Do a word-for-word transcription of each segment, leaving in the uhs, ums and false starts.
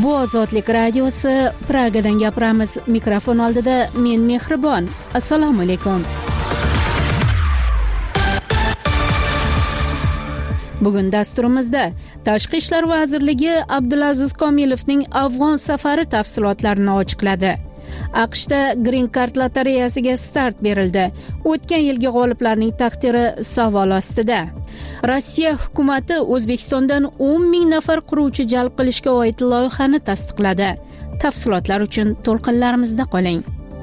Bu Ozodlik radiosi, Pragadan gapiramiz. Mikrofon oldida men Mehribon. Assalomu alaykum. Bugun dasturimizda Tashqi ishlar vazirligi Abdulaziz Komilovning Afg'on safari tafsilotlarini ochiqladi. AQShda Green Card lotereyasiga start berildi. O'tgan yilgi g'oliblarning taqdiri savol ostida. Rossiya hukumati O'zbekistondan o'n ming nafar quruvchi jalb qilishga oid loyihani tasdiqladi. Tafsilotlar uchun to'lqinlarimizda qoling.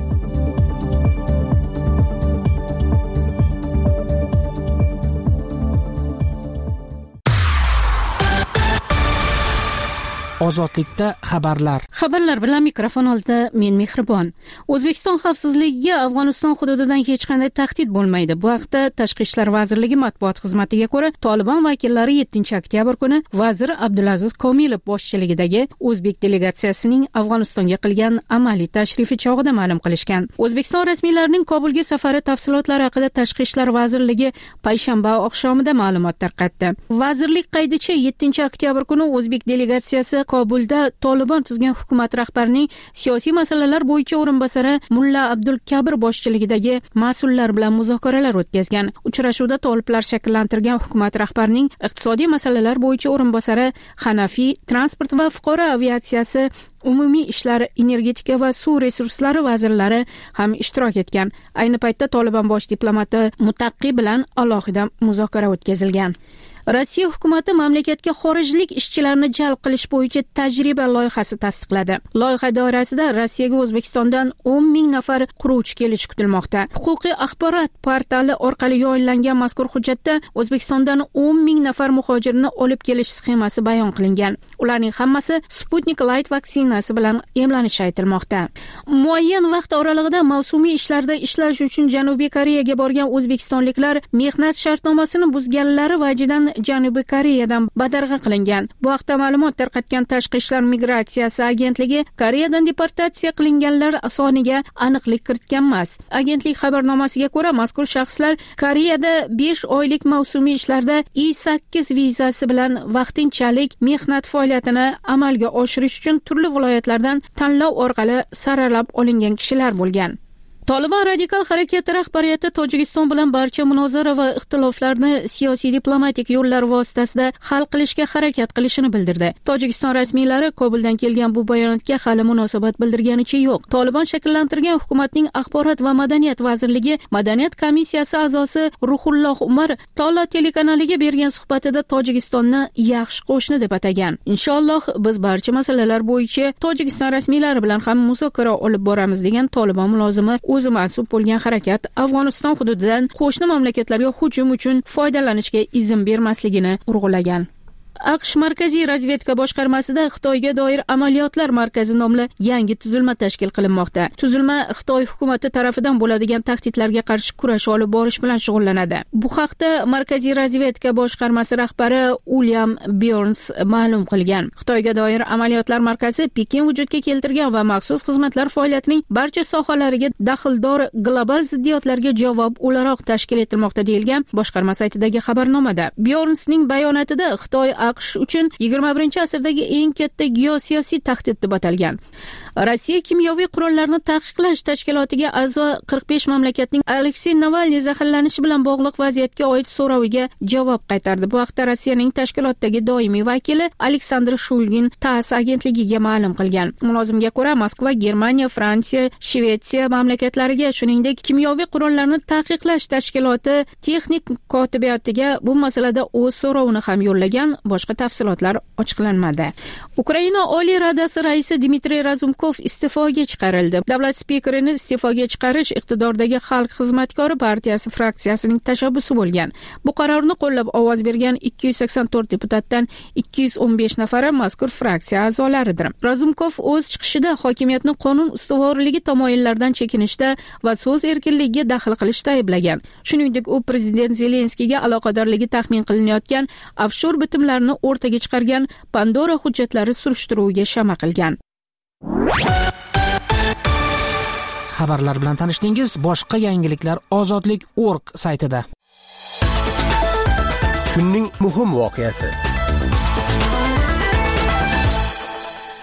Ozodlikda xabarlar. Xabarlar bilan mikrofon oldida men Mehribon. O'zbekiston xavfsizligiga Afg'oniston hududidan hech qanday tahdid bo'lmaydi. Bu haqda Tashqi ishlar vazirligi matbuot xizmatiga ko'ra, Tolibon vakillari yettinchi oktyabr kuni vazir Abdulaziz Komilov boshchiligidagi o'zbek delegatsiyasining Afg'onistonga qilgan amaliy tashrifi chog'ida ma'lum qilishgan. O'zbekiston rasmiylarining Kobulga safari tafsilotlari haqida Tashqi ishlar vazirligi payshanba oqshomida ma'lumot tarqatdi. Vazirlik qaydicha yettinchi oktyabr kuni o'zbek delegatsiyasi Kobulda Tolibon tuzgan hukumat rahbarining siyosiy masalalar bo'yicha o'rinbosari Mulla Abdul Kabir boshchiligidagi mas'ullar bilan muzokaralar o'tkazgan. Uchrashuvda toliblar shakllantirgan hukumat rahbarining iqtisodiy masalalar bo'yicha o'rinbosari Hanafi, transport va fuqaro aviatsiyasi, umumiy ishlar, energetika va suv resurslari vazirlari ham ishtirok etgan. Ayni paytda Tolibon bosh diplomati Mutaqqi bilan alohida muzokara o'tkazilgan. Rossiya hukumati mamlakatga xorijlik ishchilarni jalb qilish bo'yicha tajriba loyihasi tasdiqladi. Loyiha doirasida Rossiyaga O'zbekistondan o'n ming nafar quruvchi kelishi kutilmoqda. Huquqiy axborot portali orqali yoyinlangan mazkur hujjatda O'zbekistondan o'n ming nafar muhojirni olib kelish sxemasi bayon qilingan. Ularning hammasi Sputnik Light vaksinasi bilan emlanishi aytilmoqda. Muayyan vaqt oralig'ida mavsumiy ishlarda ishlash uchun Janubiy Koreyaga borgan o'zbekistonliklar mehnat shartnomasini buzganlari vajidan Janubiy Koreyadan badarg'a qilingan. Bu haqda ma'lumot tarqatgan Tashqi ishlar migratsiyasi agentligi Koreyadan deportatsiya qilinganlar soniga aniqlik kiritgan emas. Agentlik xabarnomasiga ko'ra, mazkur shaxslar Koreyada besh oylik mavsumiy ishlarda I sakkiz vizasi bilan vaqtinchalik mehnat faoliyatini amalga oshirish uchun turli viloyatlardan tanlov orqali saralab olingan kishilar bo'lgan. Tolibon radikal harakati rahbariyati Tojikiston bilan barcha munozara va ixtiloflarni siyosiy diplomatik yo'llar vositasida hal qilishga harakat qilishini bildirdi. Tojikiston rasmiylari Kobuldan kelgan bu bayonotga hali munosabat bildirganicha yo'q. Tolibon shakllantirgan hukumatning axborot va madaniyat vazirligi madaniyat komissiyasi a'zosi Ruhulloh Umar Tola telekanaliga bergan suhbatida Tojikistonni yaxshi qo'shni deb atagan. Inshaalloh biz barcha masalalar bo'yicha Tojikiston rasmiylari bilan ham muzokara olib boramiz degan Tolibon mulozimi o'zi mas'ul bo'lgan harakat Afg'oniston hududidan qo'shni mamlakatlarga hujum uchun foydalanishga izn bermasligini urg'ulagan. AQSh Markaziy razvedka boshqarmasida Xitoyga doir amaliyotlar markazi nomli yangi tuzilma tashkil qilinmoqda. Tuzilma Xitoy hukumati tarafidan bo'ladigan tahdidlarga qarshi kurash olib borish bilan shug'ullanadi. Bu haqda Markaziy razvedka boshqarmasi rahbari William Burns ma'lum qilgan. Xitoyga doir amaliyotlar markazi Pekin vujudga keltirgan va maxsus xizmatlar faoliyatining barcha sohalariga daxldor global ziddiyatlarga javob o'laroq tashkil etilmoqda deyilgan boshqarma saytidagi xabarnomada. Burnsning bayonotida Xitoy AQSh uchun yigirma birinchi asrdagi eng katta geosiyosiy tahdid deb atalgan. Rossiya kimyoviy qurollarni taqiqlash tashkilotiga a'zo qirq besh mamlakatning Aleksey Navalniy zaharlanishi bilan bog'liq vaziyatga oid so'roviga javob qaytardi. Bu haqda Rossiyaning tashkilotdagi doimiy vakili Aleksandr Shulgin TASS agentligiga ma'lum qilgan. Mulozimga ko'ra, Moskva, Germaniya, Fransiya, Shvetsiya mamlakatlariga, shuningdek, kimyoviy qurollarni taqiqlash tashkiloti texnik kotibiyatiga bu masalada o'z so'rovini ham yo'llagan. Boshqa tafsilotlar ochiqlanmadi. Ukraina Oliy Radasi raisi Dmitriy Razumkov iste'foga chiqarildi. Davlat spikerini iste'foga chiqarish iqtidordagi Xalq xizmatkori partiyasi fraksiyasining tashabbusi bo'lgan. Bu qarorni qo'llab ovoz bergan ikki yuz sakson to'rt deputatdan ikki yuz o'n besh nafari mazkur fraksiya a'zolaridir. Razumkov o'z chiqishida hokimiyatni qonun ustuvorligi tamoyillaridan chekinishda va so'z erkinligiga daxl qilishda ayblagan. Shuningdek, u prezident Zelenskiyga aloqadorligi taxmin qilinayotgan offshor bitimlarni o'rtaga chiqargan Pandora hujjatlari surishtiruviga shama qilgan. Xabarlar bilan tanishdingiz. Boshqa yangiliklar ozodlik nokta org saytida. Kunning muhim voqeasi.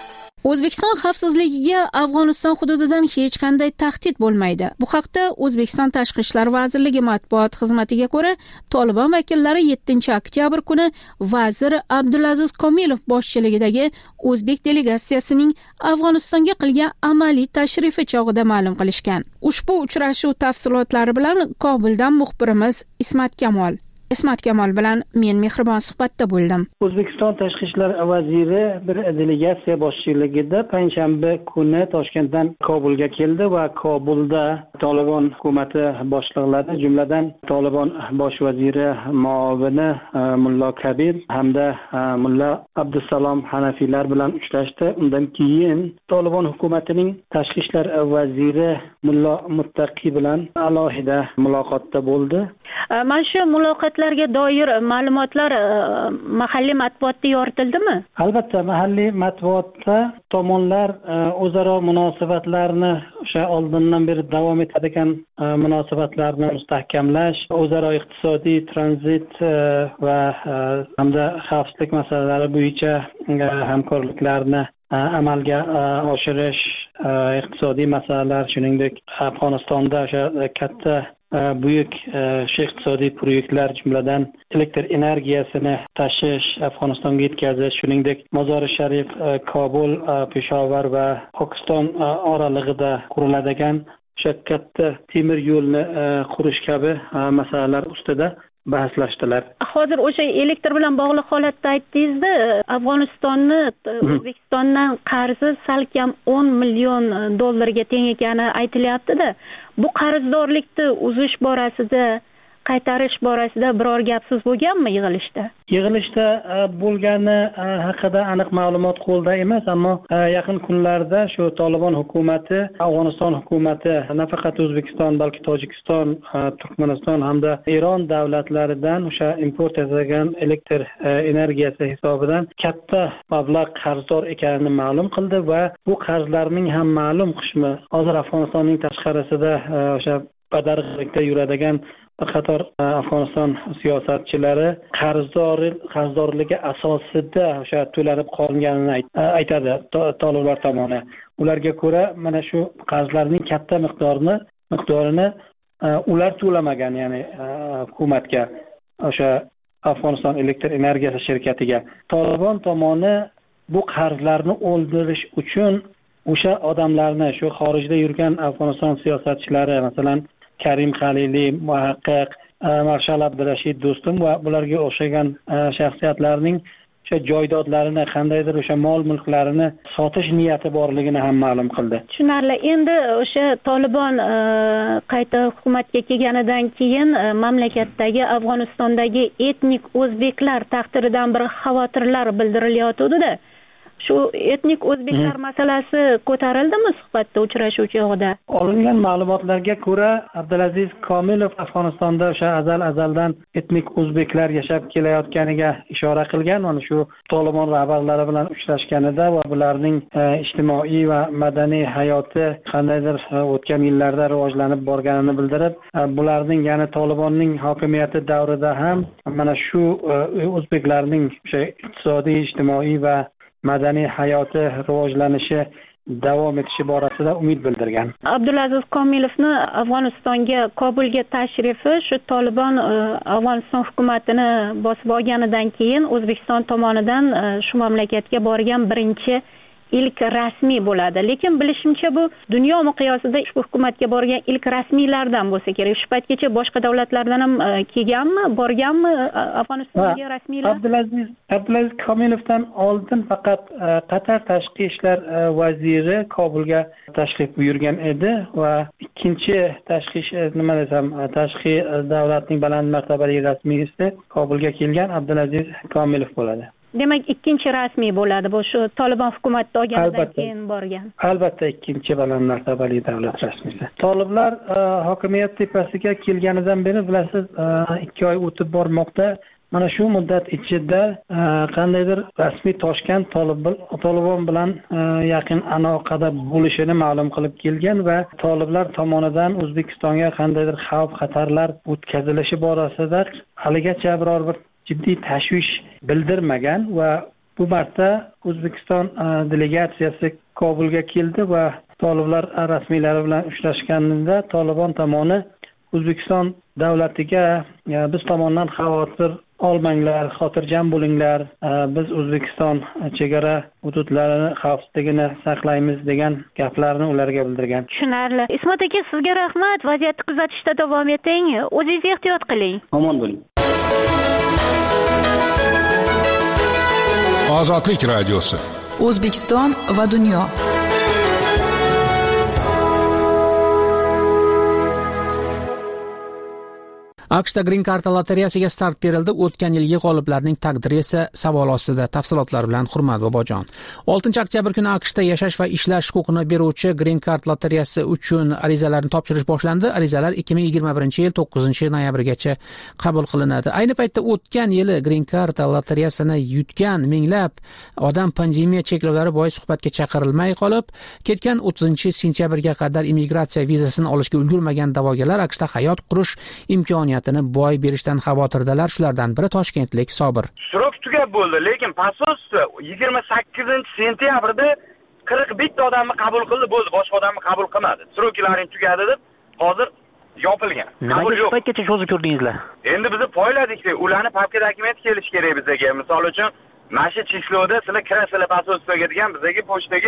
O'zbekiston xavfsizligiga Afg'oniston hududidan hech qanday tahdid bo'lmaydi. Bu haqda O'zbekiston Tashqi ishlar vazirligi matbuot xizmatiga ko'ra, Tolibon vakillari yettinchi oktyabr kuni vazir Abdulaziz Komilov boshchiligidagi o'zbek delegatsiyasining Afg'onistonga qilgan amaliy tashrifi chog'ida ma'lum qilishgan. Ushbu uchrashuv tafsilotlari bilan Kobuldan muxbirimiz Ismat Kamol Ismat Kamol bilan men mehribon suhbatda bo'ldim. O'zbekiston Tashqi ishlar vaziri bir delegatsiya boshchiligida payshanba kuni Toshkentdan Kobulga keldi va Kobulda Tolibon hukumati boshliqlari, jumladan Tolibon bosh vaziri muovini Mullo Kabir hamda Mulla Abdusalom Hanafiylar bilan uchrashdi. Undan keyin Tolibon hukumatining Tashqi ishlar vaziri Mullo Muttaqi bilan alohida muloqotda bo'ldi. Mana shu muloqotlarga doir ma'lumotlar mahalliy matbuotda yoritildimi? Albatta, mahalliy matbuotda tomonlar o'zaro munosabatlarni o'sha oldindan beri davom etadigan munosabatlarni mustahkamlash, o'zaro iqtisodiy tranzit va hamda xavfsizlik masalalari bo'yicha hamkorliklarni amalga oshirish, iqtisodiy masalalar, shuningdek Afg'onistonda o'sha katta buyuk iqtisodiy proyektlar, jumladan elektr energiyasini tashish, Afg'onistonga yetkazish, shuningdek Mozori Sharif, Kobul, Peshovar va Pokiston oralig'ida quriladigan o'sha katta temir yo'lni qurish kabi masalalar ustida bahslashdilar. Hozir o'sha elektr bilan bog'liq holatda aytdingizda, Afg'onistonni O'zbekistondan qarzi salkam o'n million dollarga teng ekani aytilyapti-da. Bu qarzdorlikni uzish borasida, qaytarish borasida biror gap so'z bo'lganmi yig'ilishda? Yig'ilishda bo'lgani haqida aniq ma'lumot qo'lda emas, ammo yaqin kunlarda shu Tolibon hukumati, Afg'oniston hukumati nafaqat O'zbekiston, balki Tojikiston, Turkmaniston hamda Eron davlatlaridan o'sha import etilgan elektr energiyasi hisobidan katta mablag' qarzdor ekanini ma'lum qildi va bu qarzlarning ham ma'lum qismi hozir Afg'onistonning tashqarisida o'sha badarg'likda yuradigan bir qator Afg'oniston siyosatchilari qarzdor qarzdorligi asosida o'sha to'lanib qolinganini aytadi toliblar tomoni. Ularga ko'ra, mana shu qarzlarning katta miqdorini miqdorini ular to'lamagan, ya'ni hukumatga, o'sha Afg'oniston elektr energiyasi shirkatiga. Tolibon tomoni bu qarzlarni o'ldirish uchun o'sha odamlarni, shu xorijda yurgan Afg'oniston siyosatchilari, masalan Karim Xalili, Muhaqqiq, Marshal Abdurashid Do'stum va bularga o'xshagan shaxsiyatlarning o'sha joydodlarini, qandaydir o'sha mol-mulklarini sotish niyati borligini ham ma'lum qildi. Tushunarli. Endi o'sha Tolibon qayta hukumatga kelganidan keyin mamlakatdagi Afg'onistondagi etnik o'zbeklar taqdiridan bir xavotirlar bildirilayotdi-da. Shu etnik o'zbeklar masalasi ko'tarildimi suhbatda, uchrashuv chog'ida? Olingan ma'lumotlarga ko'ra, Abdulaziz Komilov Afg'onistonda o'sha azal-azaldan etnik o'zbeklar yashab kelayotganiga ishora qilgan, mana shu Tolibon rahbarlari bilan uchrashganida va bularning ijtimoiy va madaniy hayoti qandaydir o'tgan yillarda rivojlanib borganini bildirib, bularning, ya'ni Tolibonning hokimiyati davrida ham mana shu o'zbeklarning o'sha iqtisodiy, ijtimoiy va madaniy hayoti rivojlanishi davom etishi borasida umid bildirgan. Abdulaziz Komilovni Afg'onistonga, Kobulga tashrifi shu Tolibon Afg'oniston hukumatini bosib olganidan keyin O'zbekiston tomonidan shu mamlakatga borgan birinchi ilk rasmiy bo'ladi. Lekin bilishimcha bu dunyo miqyosida ushbu hukumatga borgan ilk rasmiylardan bo'lsa kerak. Shu paytgacha boshqa davlatlardan ham kelganmi, borganmi Afg'onistonga rasmiylar? Abdulaziz Abdulaziz Komilovdan oldin faqat Qatar tashqi ishlar vaziri Kobulga tashrif buyurgan edi va ikkinchi tashqi nima desam, tashqi davlatning baland martabali rasmiysi Kobulga kelgan Abdulaziz Komilov bo'ladi. Demak, ikkinchi rasmiy bo'ladi bu shu Tolibon hukumatda olganidan keyin borgan. Albatta, ikkinchi baland martabali davlat rasmiysi. Toliblar hokimiyat tepasiga kelganidan beri bilasiz, ikki oy o'tib bormoqda. Mana shu muddat ichida qandaydir rasmiy Toshkent Tolibon bilan yaqin aloqada bo'lishini ma'lum qilib kelgan va toliblar tomonidan O'zbekistonga qandaydir xavf-xatarlar o'tkazilishi borasida haligacha biror bir jiddiy tashvish bildirmagan va bu marta O'zbekiston delegatsiyasi Kobulga keldi va Toliblar rasmiylari bilan uchrashganida Tolibon tomoni O'zbekiston davlatiga biz tomonidan xavotir olmanglar, xotirjam bo'linglar, biz O'zbekiston chegara hududlarini xavfsizligini saqlaymiz degan gaplarni ularga bildirgan. Tushunarli. Ismat aka, sizga rahmat. Vaziyatni kuzatishda davom eting. O'zingiz ehtiyot qiling. Omon bo'ling. Ozodlik radiosi. O'zbekiston va dunyo. AQShda Green Card lotereyasiga start berildi. O'tgan yilgi g'oliblarning taqdiri esa savol ostida. Tafsilotlar bilan Hurmat Bobojon. oltinchi oktyabr kuni AQShda yashash va ishlash huquqini beruvchi Green Card lotereyasi uchun arizalarni topshirish boshlandi. Arizalar ikki ming yigirma birinchi yil to'qqizinchi noyabrgacha qabul qilinadi. Ayni paytda o'tgan yili Green Card lotereyasini yutgan minglab odam pandemiya cheklovlari bois suhbatga chaqirilmay qolib, ketgan o'ttizinchi sentyabrga qadar immigratsiya vizasini olishga ulgurmagan da'vogarlar AQShda hayot qurish imkoniyati boy berishdan xavotirdalar. Shulardan biri toshkentlik Sobir. Srok tugab bo'ldi, lekin pasosti yigirma sakkizinchi sentyabrda qirq bitta odamni qabul qildi, bo'ldi, boshqa odamni qabul qilmadi. Sroklaring tugadi deb hozir yopilgan. Qabul yo'q. Paytgacha cho'zib ko'rdingizlar? Endi biz poyladik-da, ularni papka dokument kelish kerak bizga. Misol uchun, mana shu chislovda sizlar kirasizlar pasostiga degan bizga pochtaga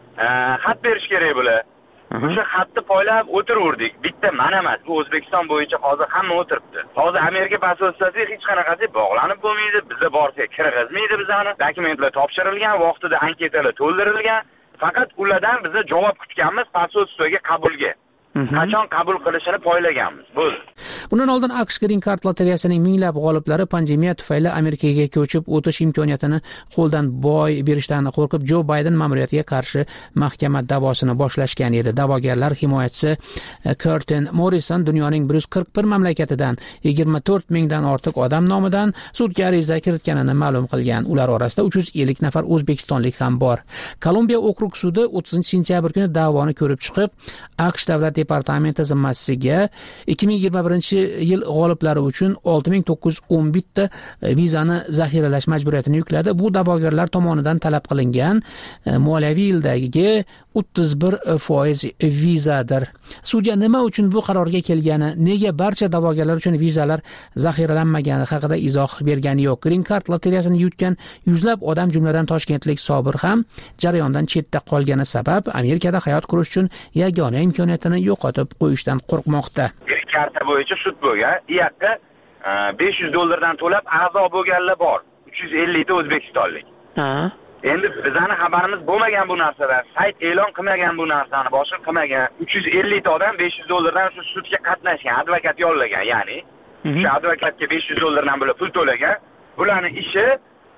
xat berish kerak bo'lar. O'sha xatni poylab o'tiraverdik. Bitta mana emas, bu O'zbekiston bo'yicha hozir hamma o'tiribdi. Hozir Amerika posolstasi hech qanaqasi bog'lanib bo'lmaydi. Bizga borsa kirgizmaydi bizani. Dokumentlar topshirilgan, vaqtida anketalar to'ldirilgan. Faqat ulardan biza javob kutganmiz posolstoga qabulga. Qachon qabul qilishini poylaganmiz. Bo'ldi. Bundan oldin AQSh Green Card lotereyasining minglab g'oliblari pandemiya tufayli Amerikaga ko'chib o'tish imkoniyatini qo'ldan boy berishdan qo'rqib Jo Bayden ma'muriyatiga qarshi mahkama da'vosini boshlashgan edi. Da'vogarlar himoyachisi Curtin Morrison dunyoning bir yuz qirq bir mamlakatidan yigirma to'rt mingdan ortiq odam nomidan sudga ariza kiritganini ma'lum qilgan. Ular orasida uch yuz ellik nafar o'zbekistonlik ham bor. Kolumbiya okrug sudi o'ttizinchi sentyabr kuni da'voni ko'rib chiqib, AQSh davlat departamenti zimmasiga ikki ming yigirma birinchi yil g'oliblari uchun olti ming to'qqiz yuz o'n bitta vizani zaxiralash majburiyatini yukladi. Bu da'vogarlar tomonidan talab qilingan moliyaviy yildagi o'ttiz bir foiz vizadir. Sudya nima uchun bu qarorga kelgani, nega barcha da'vogarlar uchun vizalar zaxiralanmagani haqida izoh bergani yo'q. Green Card lotereyasini yutgan yuzlab odam, jumladan toshkentlik Sobir ham jarayondan chetda qolgani sabab Amerikada hayot qurish uchun yagona imkoniyatini yo'qotib qo'yishdan qo'rqmoqda. Green Card bo'yicha sud bo'lgan. U yoqqa besh yuz dollardan to'lab a'zo bo'lganlar bor. uch yuz ellik ta o'zbekistonlik. Ha. Endi bizani xabarimiz bo'lmagan bu narsadan, sayt e'lon qilmagan bu narsani, boshqa qilmagan. uch yuz ellik ta odam besh yuz dollardan shu sudga qatnashgan, advokat yollagan, ya'ni o'sha advokatga besh yuz dollardan bo'lib pul to'lagan. Bularning ishi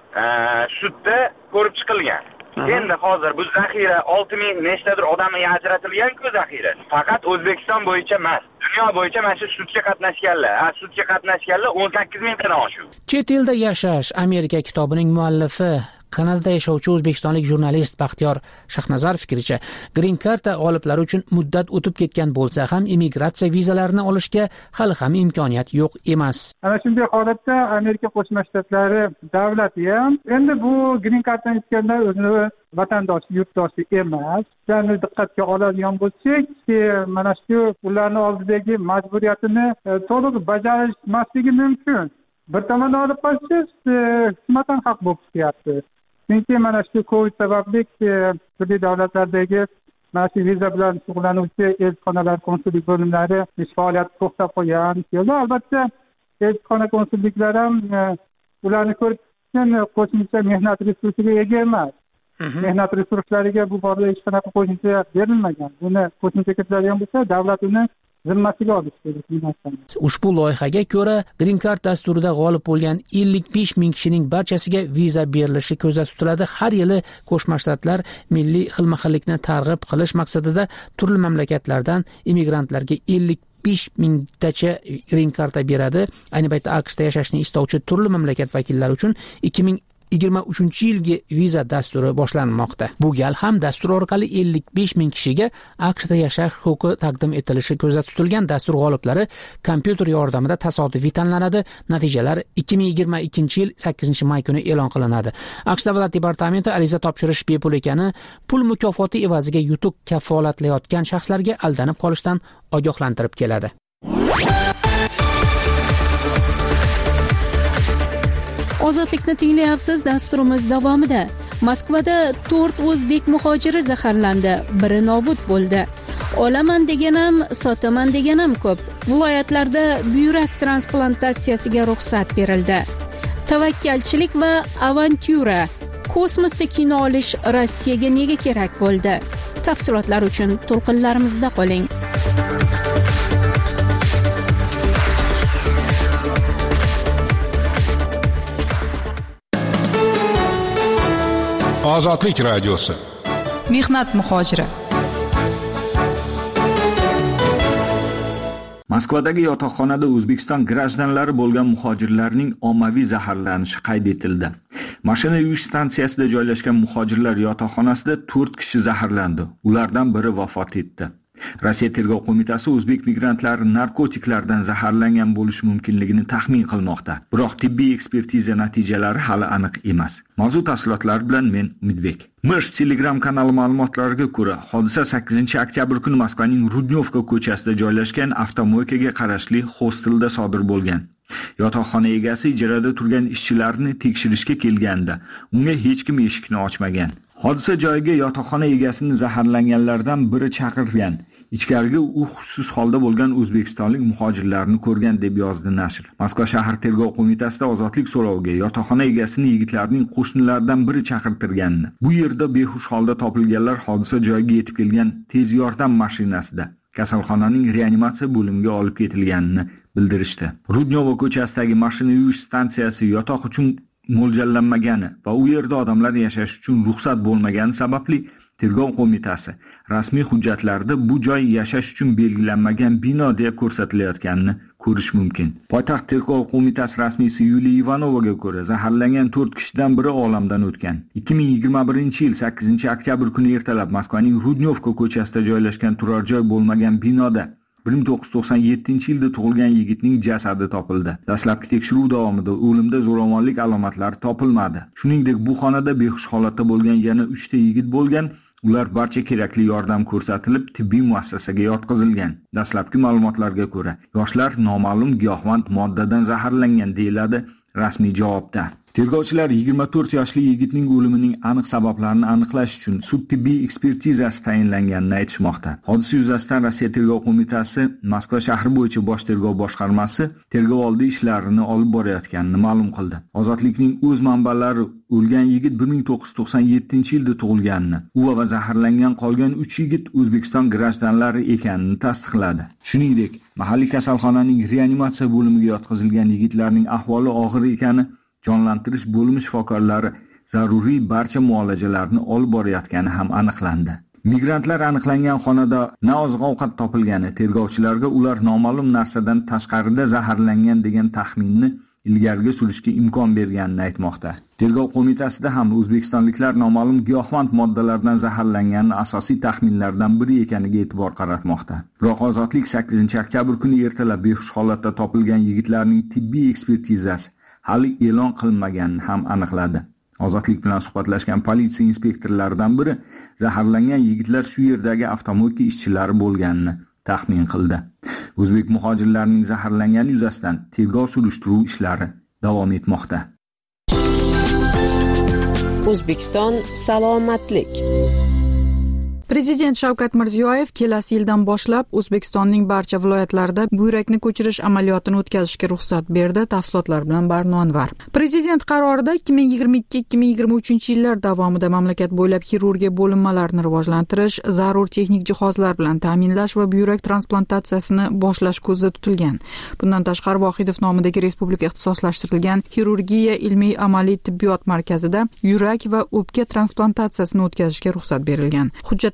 sudda ko'rib chiqilgan. Endi hozir bu zaxira olti ming nechtadir odamga ajratilgan-ku zaxira. Faqat O'zbekiston bo'yicha emas, dunyo bo'yicha mana shu sudga qatnashganlar, ha, sudga qatnashganlar o'n sakkiz mingdan oshiq. Chet elda yashash Amerika kitobining muallifi, Kanadada yashovchi o'zbekistonlik jurnalist Baxtiyor Shahnazar fikricha, Green Card g'oliblari uchun muddat o'tib ketgan bo'lsa ham immigratsiya vizalarini olishga hali ham imkoniyat yo'q emas. Ana shunday holatda Amerika Qo'shma Shtatlari davlati ham endi bu Green Carddan yutganlar o'zini vatandoshi, yurtdoshi emas. Ularni diqqatga oladigan bo'lsak, mana shu ularning oldidagi majburiyatini to'liq bajarmasligi mumkin. Bir tomondan olib qarsangiz, hukumatdan haq bo'lib chiqyapti. Chunki mana shu Covid sababli turli davlatlardagi mana shu viza bilan shug'ullanuvchi elchixonalar, konsullik bo'limlari ish faoliyati to'xtab qolgan. Albatta, elchixona, konsulliklar ham ularni ko'rib qo'shimcha mehnat resursiga ega emas. Mehnat resurslariga bu borada hech qanaqa qo'shimcha berilmagan. Buni qo'shimcha kiritiladigan bo'lsa, davlat uni zimmasiga olish kerak. Ushbu loyihaga ko'ra, Green Card dasturida g'olib bo'lgan ellik besh ming kishining barchasiga viza berilishi ko'zda tutiladi. Har yili Qo'shma Shtatlar milliy xilma-xillikni targ'ib qilish maqsadida turli mamlakatlardan immigrantlarga ellik besh mingtacha Green Card beradi. Ayni paytda AQShda yashashni istovchi turli mamlakat vakillari uchun ikki ming yigirma uchinchi yilgi viza dasturi boshlanmoqda. Bu gal ham dastur orqali ellik besh ming kishiga AQShda yashash huquqi taqdim etilishi ko'zda tutilgan. Dastur g'oliblari kompyuter yordamida tasodifiy tanlanadi. Natijalar ikki ming yigirma ikkinchi yil sakkizinchi may kuni e'lon qilinadi. AQSh davlat departamenti ariza topshirish bepul ekani, pul mukofoti evaziga yutuq kafolatlayotgan shaxslarga aldanib qolishdan ogohlantirib keladi. Ozodlikni tinglayapsiz. Dasturimiz davomida Moskvada to'rt o'zbek muhojiri zaharlandi, biri nobud bo'ldi. Olaman deganam, sotaman deganam ko'p. Viloyatlarda buyrak transplantatsiyasiga ruxsat berildi. Tavakkalchilik va avantyura. Kosmosda kino olish Rossiyaga nega kerak bo'ldi? Tafsilotlar uchun to'lqinlarimizda qoling. Ozodlik radiosi. Mehnat muhojiri. Moskvadagi yotoqxonada O'zbekiston grajdanlari bo'lgan muhojirlarning ommaviy zaharlanishi qayd etildi. Mashina yuvish stansiyasida joylashgan muhojirlar yotoqxonasida to'rt kishi zaharlandi. Ulardan biri vafot etdi. Rossiya tergov qo'mitasi o'zbek migrantlari narkotiklardan zaharlangan bo'lishi mumkinligini taxmin qilmoqda. Biroq tibbiy ekspertiza natijalari hali aniq emas. Mavzu tafsilotlari bilan men Umidbek. Mirsh Telegram kanali ma'lumotlariga ko'ra, hodisa sakkizinchi oktyabr kuni Moskvaning Rudnyovka ko'chasida joylashgan avtomoykaga qarashli hostelda sodir bo'lgan. Yotoqxona egasi ijarada turgan ishchilarni tekshirishga kelganda, unga hech kim eshikni ochmagan. Hodisa joyiga yotoqxona egasini zaharlanganlardan biri chaqirgan. Ichkariga u hushsiz holda bo'lgan o'zbekistonlik muhojirlarni ko'rgan deb yozdi nashr. Moskva shahar tergov qo'mitasida ozodlik so'roviga yotoqxona egasini yigitlarning qo'shnilaridan biri chaqirtirganini. Bu yerda behush holda topilganlar hodisa joyiga yetib kelgan tez yordam mashinasida kasalxonaning reanimatsiya bo'limiga olib ketilganini bildirishdi. Rudnyova ko'chasidagi mashina yuvish stansiyasi yotoq uchun mo'ljallanmagani va u yerda odamlar yashash uchun ruxsat bo'lmagani sababli tergov qo'mitasi rasmiy hujjatlarda bu joy yashash uchun belgilanmagan bino deb ko'rsatilayotganini ko'rish mumkin. Poytaxt tergov qo'mitasi rasmiysi Yuliya Ivanovaga ko'ra, zaharlangan to'rt kishidan biri olamdan o'tgan. ikki ming yigirma birinchi yil sakkizinchi oktyabr kuni ertalab Moskvaning Rudnyovka ko'chasida joylashgan turar joy bo'lmagan binoda bir ming to'qqiz yuz to'qson yettinchi yilda tug'ilgan yigitning jasadi topildi. Dastlabki tekshiruv davomida o'limda zo'ravonlik alomatlari topilmadi. Shuningdek, bu xonada behush holatda bo'lgan yana uchta yigit bo'lgan. Ular barcha kerakli yordam ko'rsatilib, tibbiy muassasaga yotqizilgan. Dastlabki ma'lumotlarga ko'ra, yoshlar noma'lum giyohvand moddadan zaharlangan, deyiladi rasmiy javobda. Tergovchilar yigirma to'rt yoshli yigitning o'limining aniq sabablarini aniqlash uchun sud tibbiy ekspertizasi tayinlanganini aytishmoqda. Hodisa yuzasidan Rossiya tergov qo'mitasi Moskva shahri bo'yicha bosh tergov boshqarmasi tergov oldi ishlarini olib borayotganini ma'lum qildi. Ozodlikning o'z manbalari o'lgan yigit bir ming to'qqiz yuz to'qson yettinchi yilda tug'ilganini, u va zaharlangan qolgan uch yigit O'zbekiston grajdanlari ekanini tasdiqladi. Shuningdek, mahalliy kasalxonaning reanimatsiya bo'limiga yotqizilgan yigitlarning ahvoli og'ir ekani, jonlantirish bo'limi shifokorlari zaruriy barcha muolajalarni olib borayotgani ham aniqlandi. Migrantlar aniqlangan xonada na oziq-ovqat topilgani, tergovchilarga ular noma'lum narsadan tashqarida zaharlangan degan taxminni ilgariga surishga imkon berganini aytmoqda. Tergov qo'mitasida ham o'zbekistonliklar noma'lum giyohvand moddalardan zaharlanganini asosiy taxminlardan biri ekaniga e'tibor qaratmoqda. Biroq Ozodlik sakkizinchi oktyabr kuni ertalab behush holatda topilgan yigitlarning tibbiy ekspertizasi hali e'lon qilinmaganini ham aniqladi. Ozodlik bilan suhbatlashgan politsiya inspektorlaridan biri zaharlangan yigitlar shu yerdagi avtomobil ishchilari bo'lganini taxmin qildi. O'zbek muhojirlarining zaharlangani yuzasidan tergov surishtiruv ishlari davom etmoqda. O'zbekiston salomatlik. Prezident Shavkat Mirziyoyev kelasi yildan boshlab O'zbekistonning barcha viloyatlarida buyrakni ko'chirish amaliyotini o'tkazishga ruxsat berdi. Tafsilotlar bilan Barno Anvar. Prezident qarorida ikki ming yigirma ikki ikki ming yigirma uchinchi yillar davomida mamlakat bo'ylab xirurgiya bo'linmalarini rivojlantirish, zarur texnik jihozlar bilan ta'minlash va buyrak transplantatsiyasini boshlash ko'zda tutilgan. Bundan tashqari Vohidov nomidagi respublika ixtisoslashtirilgan xirurgiya ilmiy amaliy tibbiyot markazida yurak va o'pka transplantatsiyasini o'tkazishga ruxsat berilgan. Hujjat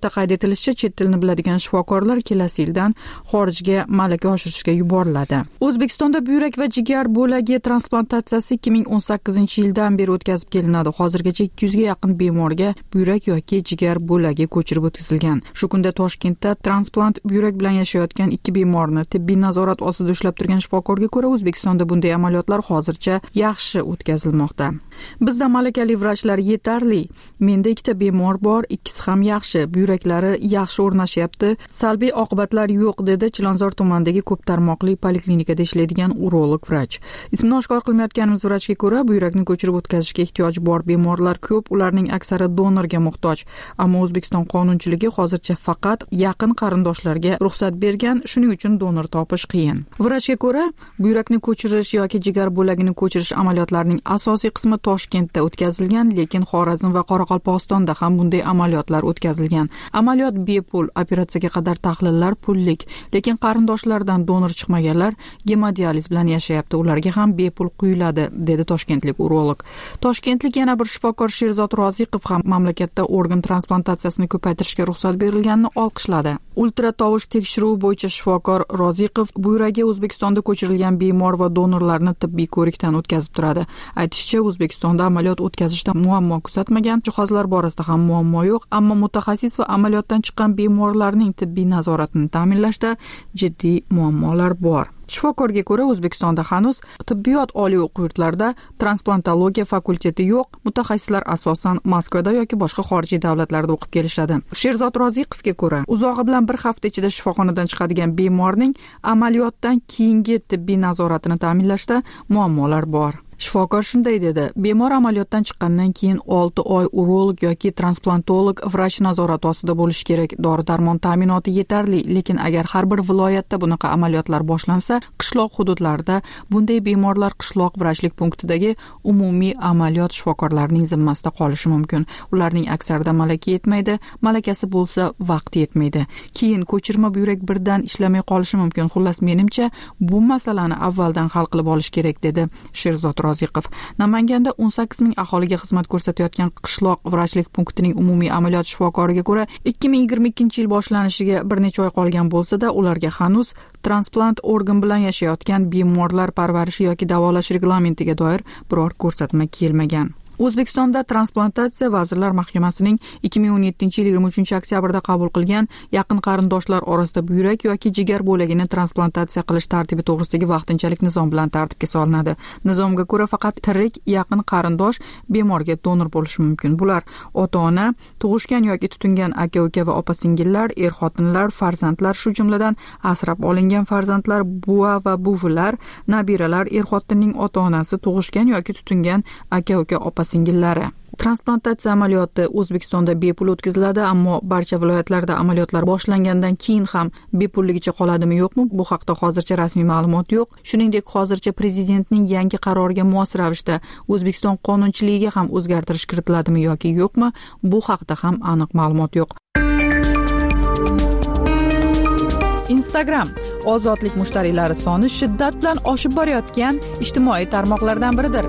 amaliyotda qayd etilishicha, chet tilini biladigan shifokorlar kelasi yildan xorijga malaka oshirishga yuboriladi. O'zbekistonda buyrak va jigar bo'lagi transplantatsiyasi ikki ming o'n sakkizinchi yildan beri o'tkazib kelinadi. Hozirgacha ikki yuzga yaqin bemorga buyrak yoki jigar bo'lagi ko'chirib o'tkazilgan. Shu kunda Toshkentda transplant buyrak bilan yashayotgan ikki bemorni tibbiy nazorat ostida ushlab turgan shifokorga ko'ra, O'zbekistonda bunday amaliyotlar hozircha yaxshi o'tkazilmoqda. Bizda malakali vrachlar yetarli. Menda ikkita bemor bor, ikkisi ham yaxshi, buyraklari yaxshi o'rnashyapti. Salbiy oqibatlar yo'q, dedi Chilonzor tumanidagi ko'p tarmoqli poliklinikada ishlaydigan urolog vrach. Ismini oshkor qilmayotganimiz vrachga ko'ra, buyrakni ko'chirib o'tkazishga ehtiyoj bor bemorlar ko'p, ularning aksari donorga muhtoj. Ammo O'zbekiston qonunchiligi hozircha faqat yaqin qarindoshlarga ruxsat bergan, shuning uchun donor topish qiyin. Vrachga ko'ra, buyrakni ko'chirish yoki jigar bo'lagini ko'chirish amaliyotlarining asosiy qismi Toshkentda o'tkazilgan, lekin Xorazm va Qoraqalpog'istonda ham bunday amaliyotlar o'tkazilgan. Amaliyot bepul, operatsiyaga qadar tahlillar pullik, lekin qarindoshlardan donor chiqmaganlar gemodializ bilan yashayapti. Ularga ham bepul quyiladi, dedi toshkentlik urolog. Toshkentlik yana bir shifokor Sherzod Roziqov ham mamlakatda organ transplantatsiyasini ko'paytirishga ruxsat berilganini olqishladi. Ultra tovush tekshiruvi bo'yicha shifokor Roziqov buyragi O'zbekistonda ko'chirilgan bemor va donorlarni tibbiy ko'rikdan o'tkazib turadi. Aytishicha, O'zbekistonda amaliyot o'tkazishda muammo kuzatmagan, jihozlar borasida ham muammo yo'q, ammo mutaxassis va amaliyotdan chiqqan bemorlarning tibbiy nazoratini ta'minlashda jiddiy muammolar bor. Shifokorga ko'ra, O'zbekistonda hanuz tibbiyot oliy o'quv yurtlarida transplantologiya fakulteti yo'q. Mutaxassislar asosan Moskvada yoki boshqa xorijiy davlatlarda o'qib kelishadi. Sherzod Roziqovga ko'ra, uzog'i bilan bir hafta ichida shifoxonadan chiqadigan bemorning amaliyotdan keyingi tibbiy nazoratini ta'minlashda muammolar bor. Shifokor shunday dedi: bemor amaliyotdan chiqqandan keyin olti oy urolog yoki transplantolog vrach nazorati ostida bo'lishi kerak. Dori-darmon ta'minoti yetarli, lekin agar har bir viloyatda bunaqa amaliyotlar boshlansa, qishloq hududlarda bunday bemorlar qishloq vrachlik punktidagi umumiy amaliyot shifokorlarining zimmasida qolishi mumkin. Ularning aksarida malaka yetmaydi, malakasi bo'lsa vaqti yetmaydi. Keyin ko'chirma buyrak birdan ishlamay qolishi mumkin. Xullas, menimcha bu masalani avvaldan hal qilib olish kerak, dedi Sherzod Roziqov. Namanganda o'n sakkiz ming aholiga xizmat ko'rsatayotgan qishloq vrachlik punktining umumiy amaliyot shifokoriga ko'ra, ikki ming yigirma ikkinchi yil boshlanishiga bir necha oy qolgan bo'lsa-da, ularga hanuz transplant organ bilan yashayotgan bemorlar parvarishi yoki davolash reglamentiga doir biror ko'rsatma kelmagan. O'zbekistonda transplantatsiya Vazirlar Mahkamasining ikki ming o'n yettinchi yil yigirma uchinchi oktyabrda qabul qilgan yaqin qarindoshlar orasida buyrak yoki jigar bo'lagini transplantatsiya qilish tartibi to'g'risidagi vaqtinchalik nizom bilan tartibga solinadi. Nizomga ko'ra faqat tirik yaqin qarindosh bemorga donor bo'lishi mumkin. Bular ota-ona, tug'ishgan yoki tutingan aka-uka va opa-singillar, er-xotinlar, farzandlar, shu jumladan asrab olingan farzandlar, buva va buvilar, nabiralar, er-xotinning ota-onasi, tug'ishgan yoki tutingan aka-uka, opa singillari. Transplantatsiya amaliyoti O'zbekistonda bepul o'tkaziladi, ammo barcha viloyatlarda amaliyotlar boshlangandan keyin ham bepulligicha qoladimi yo'qmi? Bu haqda hozircha rasmiy ma'lumot yo'q. Shuningdek, hozircha prezidentning yangi qaroriga mos ravishda O'zbekiston qonunchiligiga ham o'zgartirish kiritiladimi yoki yo'qmi? Bu haqda ham aniq ma'lumot yo'q. Instagram ozodlik mushtariylari soni shiddat bilan oshib borayotgan ijtimoiy tarmoqlardan biridir.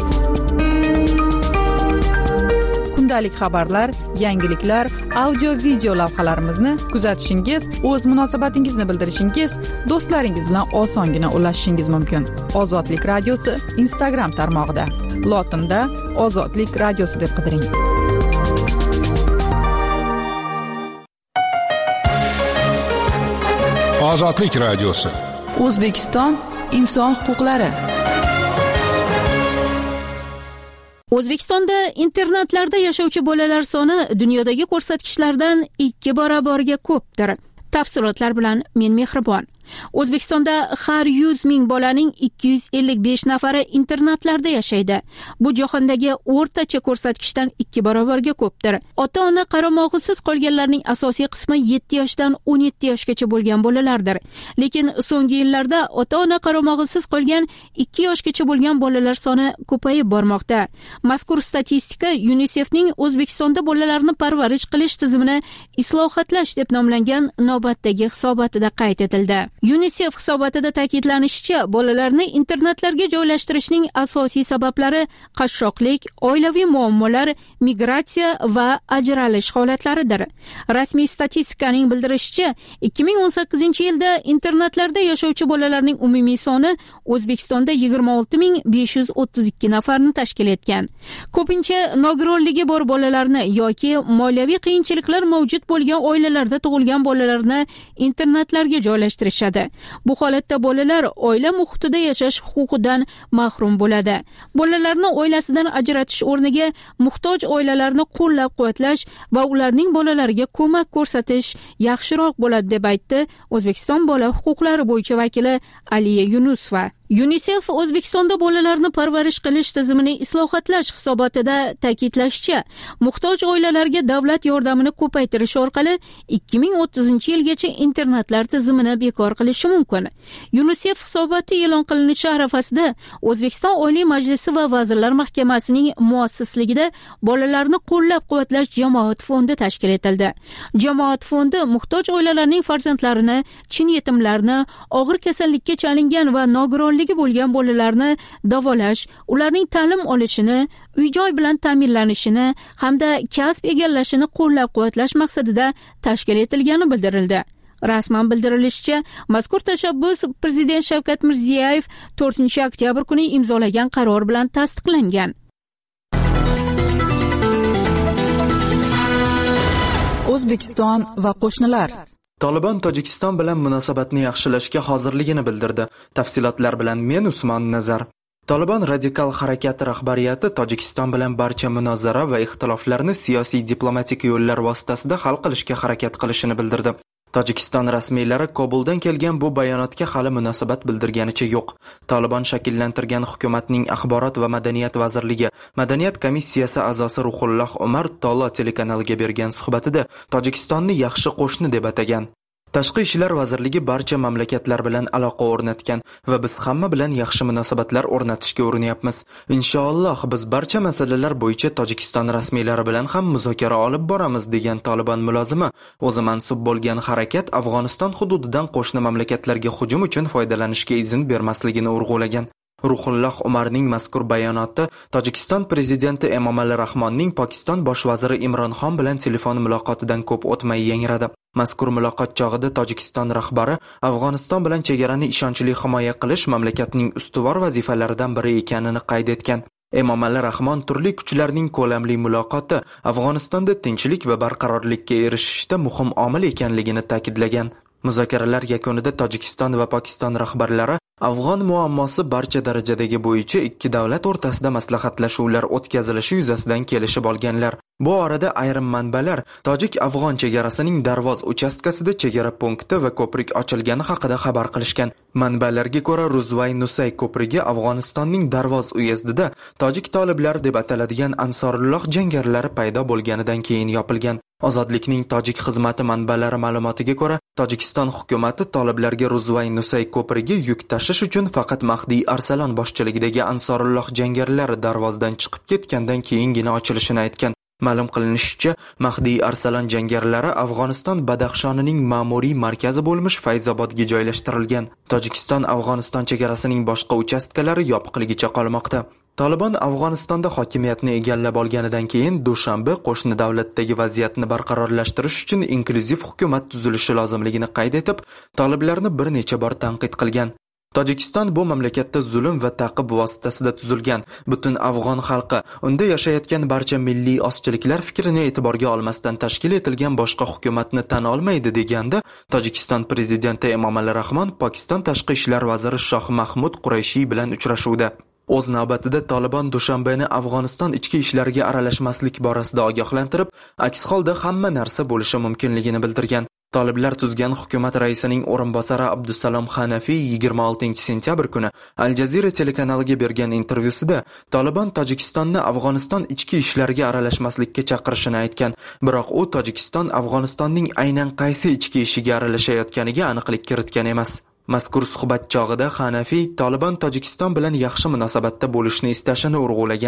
Kundalik xabarlar, yangiliklar, audio-video lavhalarimizni kuzatishingiz, o'z munosabatingizni bildirishingiz, do'stlaringiz bilan osongina ulashishingiz mumkin. Ozodlik radiosi Instagram tarmog'ida. Lotinda Ozodlik radiosi deb qidiring. Ozodlik radiosi. O'zbekiston inson huquqlari. O'zbekistonda internatlarda yashovchi bolalar soni dunyodagi ko'rsatkichlardan ikki barobarga ko'pdir. Tafsilotlar bilan men Mehribon. O'zbekistonda har yuz ming bolaning ikki yuz ellik besh nafari internatlarda yashaydi. Bu jahondagi o'rtacha ko'rsatkichdan ikki barobarga ko'pdir. Ota-ona qaramog'isiz qolganlarning asosiy qismi yetti yoshdan o'n yetti yoshgacha bo'lgan bolalardir. Lekin so'nggi yillarda ota-ona qaramog'isiz qolgan ikki yoshgacha bo'lgan bolalar soni ko'payib bormoqda. Mazkur statistika UNICEFning O'zbekistonda bolalarni parvarish qilish tizimini islohotlash deb nomlangan navbatdagi hisobotida qayd etildi. UNICEF hisobotida ta'kidlanishicha, bolalarni internatlarga joylashtirishning asosiy sabablari qashshoqlik, oilaviy muammolar, migratsiya va ajralish holatlaridir. Rasmiy statistikaning bildirishicha, ikki ming o'n sakkizinchi yilda internatlarda yashovchi bolalarning umumiy soni O'zbekistonda yigirma olti ming besh yuz o'ttiz ikki nafarni tashkil etgan. Ko'pincha nogironligi bor bolalarni yoki moliyaviy qiyinchiliklar mavjud bo'lgan oilalarda tug'ilgan bolalarni internatlarga joylashtirishadi. Bu holatda bolalar oila muhitida yashash huquqidan mahrum bo'ladi. Bolalarni oilasidan ajratish o'rniga muhtoj oilalarni qo'llab-quvvatlash va ularning bolalariga ko'mak ko'rsatish yaxshiroq bo'ladi deb aytdi O'zbekiston bola huquqlari bo'yicha vakili Aliya Yunusova. UNICEF O'zbekistonda bolalarni parvarish qilish tizimini islohotlash hisobotida ta'kidlashicha, muhtoj oilalarga davlat yordamini ko'paytirish orqali ikki ming o'ttizinchi yilgacha internatlar tizimini bekor qilishi mumkin. UNICEF hisoboti e'lon qilinishi arafasida O'zbekiston Oliy Majlisi va Vazirlar Mahkamasining muassisligida bolalarni qo'llab-quvvatlash jamoat fondi tashkil etildi. Jamoat fondi muhtoj oilalarning farzandlarini, chin yetimlarni, og'ir kasallikka chalingan va nogironligi bo'lgan bolalarni davolash, ularning ta'lim olishini, uy-joy bilan ta'minlanishini hamda kasb egallashini qo'llab-quvvatlash maqsadida tashkil etilgani bildirildi. Rasman bildirilishicha, mazkur tashabbus Prezident Shavkat Mirziyoyev to'rtinchi oktyabr kuni imzolagan qaror bilan tasdiqlangan. O'zbekiston va qo'shnilar. Tolibon Tojikiston bilan munosabatni yaxshilashga hozirligini bildirdi. Tafsilotlar bilan men Usmon Nazar. Tolibon radikal harakati rahbariyati Tojikiston bilan barcha munozara va ixtiloflarni siyosiy diplomatik yo'llar vositasida hal qilishga harakat qilishini bildirdi. Tojikiston rasmiylari Kobuldan kelgan bu bayonotga hali munosabat bildirganicha yo'q. Tolibon shakllantirgan hukumatning axborot va madaniyat vazirligi madaniyat komissiyasi a'zosi Ruhulloh Umar Tolo telekanaliga bergan suhbatida Tojikistonni yaxshi qo'shni deb atagan. Tashqi ishlar vazirligi barcha mamlakatlar bilan aloqa o'rnatgan va biz hamma bilan yaxshi munosabatlar o'rnatishga uranyapmiz. Inshaalloh biz barcha masalalar bo'yicha Tojikiston rasmiylari bilan ham muzokara olib boramiz degan Tolibon mulozimi o'zi mansub bo'lgan harakat Afg'oniston hududidan qo'shni mamlakatlarga hujum uchun foydalanishga izn bermasligini urg'ulagan. Ruhulloh Umarning mazkur bayonoti Tojikiston prezidenti Emomali Rahmonning Pokiston bosh vaziri Imron Xon bilan telefon muloqotidan ko'p o'tmay yangradi. Mazkur muloqot chog'ida Tojikiston rahbari Afg'oniston bilan chegarani ishonchli himoya qilish mamlakatning ustuvor vazifalaridan biri ekanini qayd etgan. Emomali Rahmon turli kuchlarning ko'lamli muloqoti Afg'onistonda tinchlik va barqarorlikka erishishda muhim omil ekanligini ta'kidlagan. Muzokaralar yakunida Tojikiston va Pokiston rahbarlari Afg'on muammosi barcha darajadagi bo'yicha ikki davlat o'rtasida maslahatlashuvlar o'tkazilishi yuzasidan kelishib olganlar. Bu orada ayrim manbalar Tojik-Afg'on chegarasining Darvoz uchastkasida chegara punkti va ko'prik ochilgani haqida xabar qilishgan. Manbalarga ko'ra, Ruzvay-Nusay ko'prigi Afg'onistonning Darvoz uyezdida Tojik toliblar deb ataladigan Ansorulloh jangarilari paydo bo'lganidan keyin yopilgan. Ozodlikning tojik xizmati manbalari ma'lumotiga ko'ra, Tojikiston hukumatı toliblarga Ruzvay-Nusay ko'prigi yuk tashish uchun faqat Mahdiy Arsalon boshchiligidagi Ansorulloh jangarilari Darvozdan chiqib ketgandan keyingina ochilishini aytgan. Ma'lum qilinishicha, Mahdiy Arsalon jangarilari Afg'oniston Badaxshonining ma'muriy markazi bo'lmish Fayzobodga joylashtirilgan. Tojikiston Afg'oniston chegarasining boshqa uchastkalari yopiqligicha qolmoqda. Tolibon Afg'onistonda hokimiyatni egallab olganidan keyin Dushanbe qo'shni davlatdagi vaziyatni barqarorlashtirish uchun inklyuziv hukumat tuzilishi lozimligini qayd etib, toliblarni bir necha bor tanqid qilgan. Tojikiston bu mamlakatda zulm va ta'qib vositasida tuzilgan. Butun afg'on xalqi, unda yashayotgan barcha milliy ozchiliklar fikrini e'tiborga olmasdan tashkil etilgan boshqa hukumatni tan olmaydi deganda, Tojikiston prezidenti Emomali Rahmon Pokiston tashqi ishlar vaziri Shoh Mahmud Qurayshiy bilan uchrashuvda o'z navbatida Tolibon Dushanbeni Afg'oniston ichki ishlariga aralashmaslik borasida ogohlantirib, aks holda hamma narsa bo'lishi mumkinligini bildirgan. Toliblar tuzgan hukumat raisining o'rinbosari Abdusalom Hanafiy yigirma oltinchi sentyabr kuni Al Jazeera telekanaliga bergan intervyusida Tolibon Tojikistonni Afg'oniston ichki ishlariga aralashmaslikka chaqirishini aytgan. Biroq u Tojikiston Afg'onistonning aynan qaysi ichki ishiga aralashayotganiga aniqlik kiritgan emas. Mazkur suhbat chog'ida Hanafiy Tolibon Tojikiston bilan yaxshi munosabatda bo'lishni istashini urg'ulagan.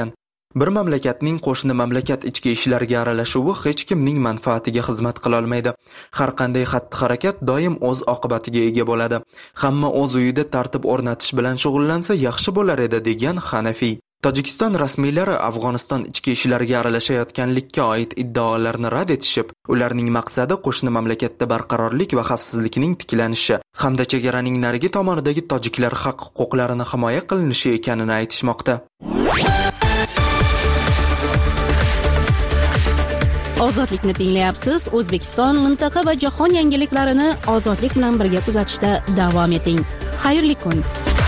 Bir mamlakatning qo'shni mamlakat ichki ishlariga aralashuvi hech kimning manfaatiga xizmat qila olmaydi. Har qanday xatti-harakat doim o'z oqibatiga ega bo'ladi. Hamma o'z uyida tartib o'rnatish bilan shug'ullansa yaxshi bo'lar edi, degan Hanafiy. Tojikiston rasmiylari Afg'oniston ichki ishlariga aralashayotganlikka oid iddaolarni rad etishib, ularning maqsadi qo'shni mamlakatda barqarorlik va xavfsizlikning tiklanishi hamda chegaraning narigi tomonidagi tojiklar haq-huquqlarini himoya qilinishi ekanini aytishmoqda. Ozodlikni tinglayapsiz. O'zbekiston, mintaqa va jahon yangiliklarini ozodlik bilan birga kuzatishda davom eting. Xayrli kun.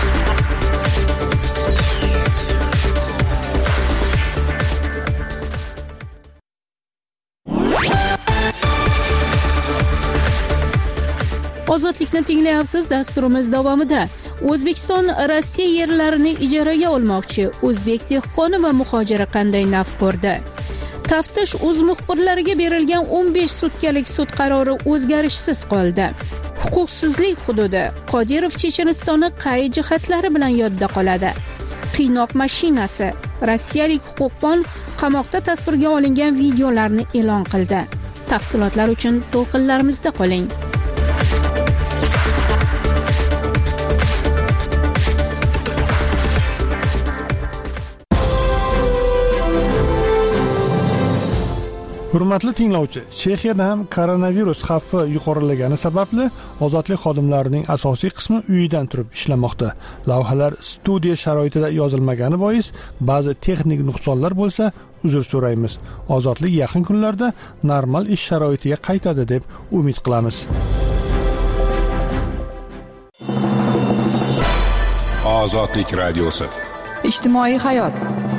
Ozodlikni tinglayapsiz. Dasturimiz davomida O'zbekiston Rossiya yerlarini ijaraga olmoqchi. O'zbek dehqoni va muhojiri qanday naf ko'rdi? Taftish o'z muxbirlariga berilgan o'n besh sutkalik sud qarori o'zgarishsiz qoldi. Huquqsizlik hududi. Qodirov Chechenistoni qay jihatlari bilan yodda qoladi? Qiynoq mashinasi. Rossiyalik huquqbon qamoqda tasvirga olingan videolarni e'lon qildi. Tafsilotlar uchun to'lqinlarimizda qoling. Hurmatli tinglovchi, Chexiyada ham koronavirus xavfi yuqorilagani sababli ozodlik xodimlarining asosiy qismi uyidan turib ishlamoqda. Lavhalar studiya sharoitida yozilmagani bois ba'zi texnik nuqsonlar bo'lsa, uzr so'raymiz. Ozodlik yaqin kunlarda normal ish sharoitiga qaytadi deb umid qilamiz. Ozodlik radiosi. Ijtimoiy hayot.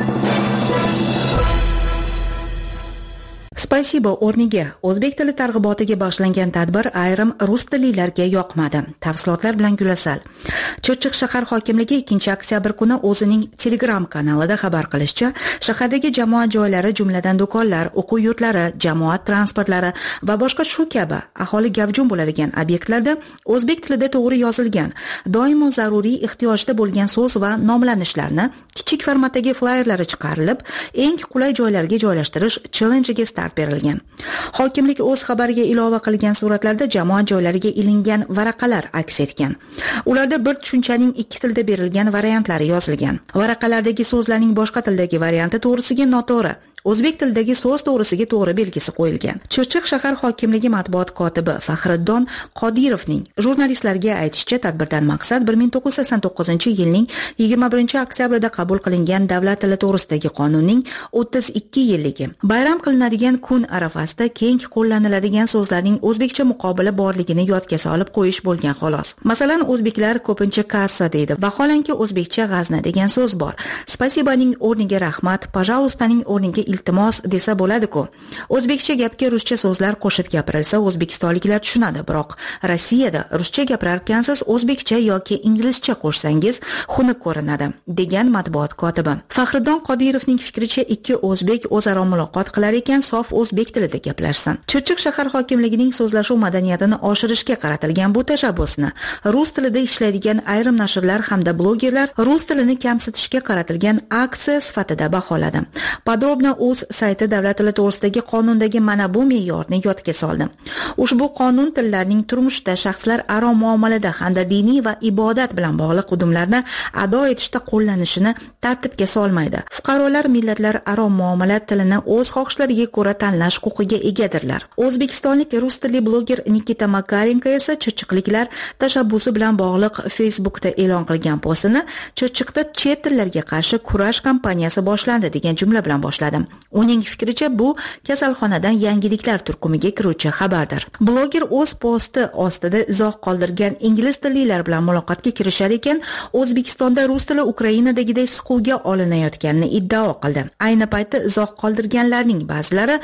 Spasibo o'rniga o'zbek tili targ'ibotiga bag'ishlangan tadbir ayrim rus tillilarga yoqmadi. Tafsilotlar bilan Gulasal. Chirchiq shahar hokimligi ikkinchi oktyabr kuni o'zining Telegram kanalida xabar qilishicha, shahardagi jamoat joylari, jumladan do'konlar, o'quv yurtlari, jamoat transportlari va boshqa shu kabi aholi gavjum bo'ladigan obyektlarda o'zbek tilida to'g'ri yozilgan, doimo zaruriy ehtiyojda bo'lgan so'z va nomlanishlarni kichik formatdagi flayerlari chiqarilib, eng qulay joylarga joylashtirish challenge-ga start berilgan. Hokimlik o'z xabariga ilova qilgan suratlarda jamoat joylariga ilingan varaqalar aks etgan. Ularda bir tushunchaning ikki tilda berilgan variantlari yozilgan. Varaqalardagi so'zlarning boshqa tildagi varianti to'g'risiga noto'g'ri, o'zbek tilidagi so'z to'g'risiga to'g'ri belgisi qo'yilgan. Chirchiq shahar hokimligi matbuot kotibi Faxriddon Qodirovning jurnalistlarga aytishicha, tadbirdan maqsad bir ming to'qqiz yuz sakson to'qqizinchi yilning yigirma birinchi oktyabrida qabul qilingan davlat tili to'g'risidagi qonunning o'ttiz ikki yilligi. Bayram qilinadigan kun arafasida keng qo'llaniladigan so'zlarning o'zbekcha muqobili borligini yodga solib qo'yish bo'lgan xolos. Masalan, o'zbeklar ko'pincha kassa deydi. Vaholanki o'zbekcha g'azna degan so'z bor. Spasibaning o'rniga rahmat, pajaustaning o'rniga iltimos desa bo'ladi-ku. O'zbekcha gapga ruscha so'zlar qo'shib gapirilsa o'zbekistonliklar tushunadi, biroq Rossiyada ruscha gapirarkansiz o'zbekcha yoki inglizcha qo'shsangiz xunuk ko'rinadi, degan matbuot kotibi. Faxriddon Qodirovning fikricha, ikki o'zbek o'zaro muloqot qilar ekan, sof o'zbek tilida gaplashsin. Chirchiq shahar hokimligining so'zlashuv madaniyatini oshirishga qaratilgan bu tashabbusni rus tilida ishlaydigan ayrim nashrlar hamda blogerlar rus tilini kamsitishga qaratilgan aksiya sifatida baholadi. Podrobno o'z sayti davlat tili to'g'risidagi qonundagi mana bu me'yorni yodga soldi. Ushbu qonun tillarning turmushda, shaxslar aro muomalada hamda diniy va ibodat bilan bog'liq hudumlarni ado etishda qo'llanishini tartibga solmaydi. Fuqarolar millatlar aro muomala tilini o'z xohishlariga ko'ra tanlash huquqiga egadirlar. O'zbekistonlik rus tilli bloger Nikita Makarenko esa chirchiqliklar tashabbusi bilan bog'liq Facebookda e'lon qilgan postini Chirchiqda chet tillarga qarshi kurash kampaniyasi boshlandi degan jumla bilan boshladi. Uning fikricha, bu kasalxonadan yangiliklar turkumiga kiruvchi xabardir. Bloger o'z posti ostida izoh qoldirgan ingliz tillilar bilan muloqotga kirishar ekan, O'zbekistonda rus tili Ukrainadagiday siquvga olinayotganini iddao qildi. Ayni paytda izoh qoldirganlarning ba'zilari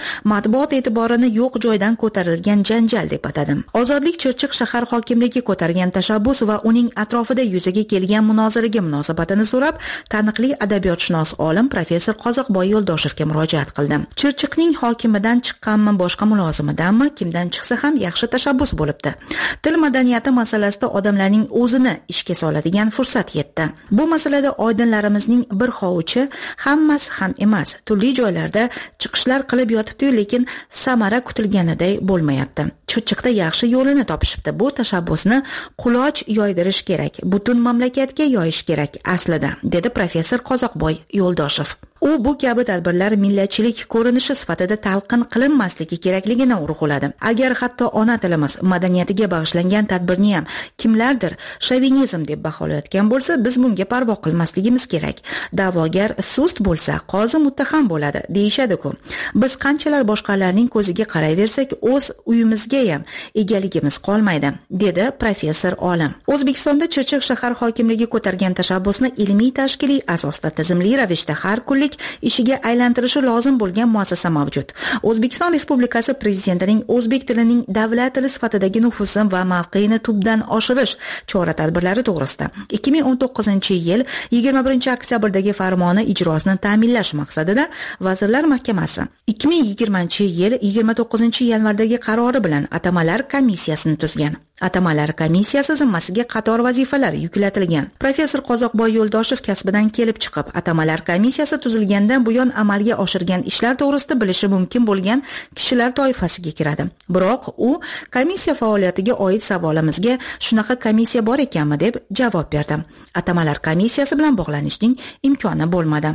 matbuot e'tiborini yo'q joydan ko'tarilgan janjal deb atadi. Ozodlik Chirchiq shahar hokimligi ko'targan tashabbus va uning atrofida yuzaga kelgan munozaraga munosabatini so'rab, taniqli adabiyotshunos olim professor Qozoqboy Yo'ldoshevga murojaat qildi. Chirchiqning hokimidan chiqqanmi, boshqa mulozimidanmi, kimdan chiqsa ham yaxshi tashabbus bo'libdi. Til madaniyati masalasida odamlarning o'zini ishga soladigan fursat yetdi. Bu masalada oydinlarimizning bir hovuchi hammasi ham emas. Turli joylarda chiqishlar qilib yotibdi, lekin samara kutilganiday bo'lmayapti. Chirchiqda yaxshi yo'lini topishibdi. Bu tashabbusni quloch yoydirish kerak, butun mamlakatga yoyish kerak aslida, dedi professor Qozoqboy Yo'ldoshev. U bu kabi tadbirlar millatchilik ko'rinishi sifatida talqin qilinmasligi kerakligini urg'uladi. Agar hatto ona tilimiz madaniyatiga bag'ishlangan tadbirni ham kimlardir shovinizm deb baholayotgan bo'lsa, biz bunga parvo qilmasligimiz kerak. Da'vogar sust bo'lsa, qozi muttaham bo'ladi, deyishadi-ku. Biz qanchalar boshqalarning ko'ziga qarayversak, o'z uyimizga ham egaligimiz qolmaydi, dedi professor olim. O'zbekistonda Chirchiq shahar hokimligi ko'targan tashabbusni ilmiy tashkiliy asosda tizimli ravishda har kunlik ishiga aylantirishi lozim bo'lgan muassasa mavjud. O'zbekiston Respublikasi Prezidentining o'zbek tilining davlat tili sifatidagi nufuzi va mavqeini tubdan oshirish chora-tadbirlari to'g'risida ikki ming o'n to'qqizinchi yil yigirma birinchi oktyabrdagi farmoni ijrosini ta'minlash maqsadida Vazirlar Mahkamasi ikki ming yigirmanchi yil yigirma to'qqizinchi yanvardagi qarori bilan atamalar komissiyasini tuzgan. Atamalar komissiyasi zimmasiga qator vazifalar yuklatilgan. Professor Qozoqboy Yo'ldoshev kasbidan kelib chiqib, atamalar komissiyasi tuzilgandan buyon amalga oshirgan ishlar to'g'risida bilishi mumkin bo'lgan kishilar toifasiga kiradi. Biroq u komissiya faoliyatiga oid savolimizga shunaqa komissiya bor ekanmi deb javob berdi. Atamalar komissiyasi bilan bog'lanishning imkoni bo'lmadi.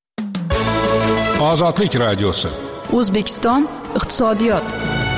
Ozodlik radiosi. O'zbekiston iqtisodiyot.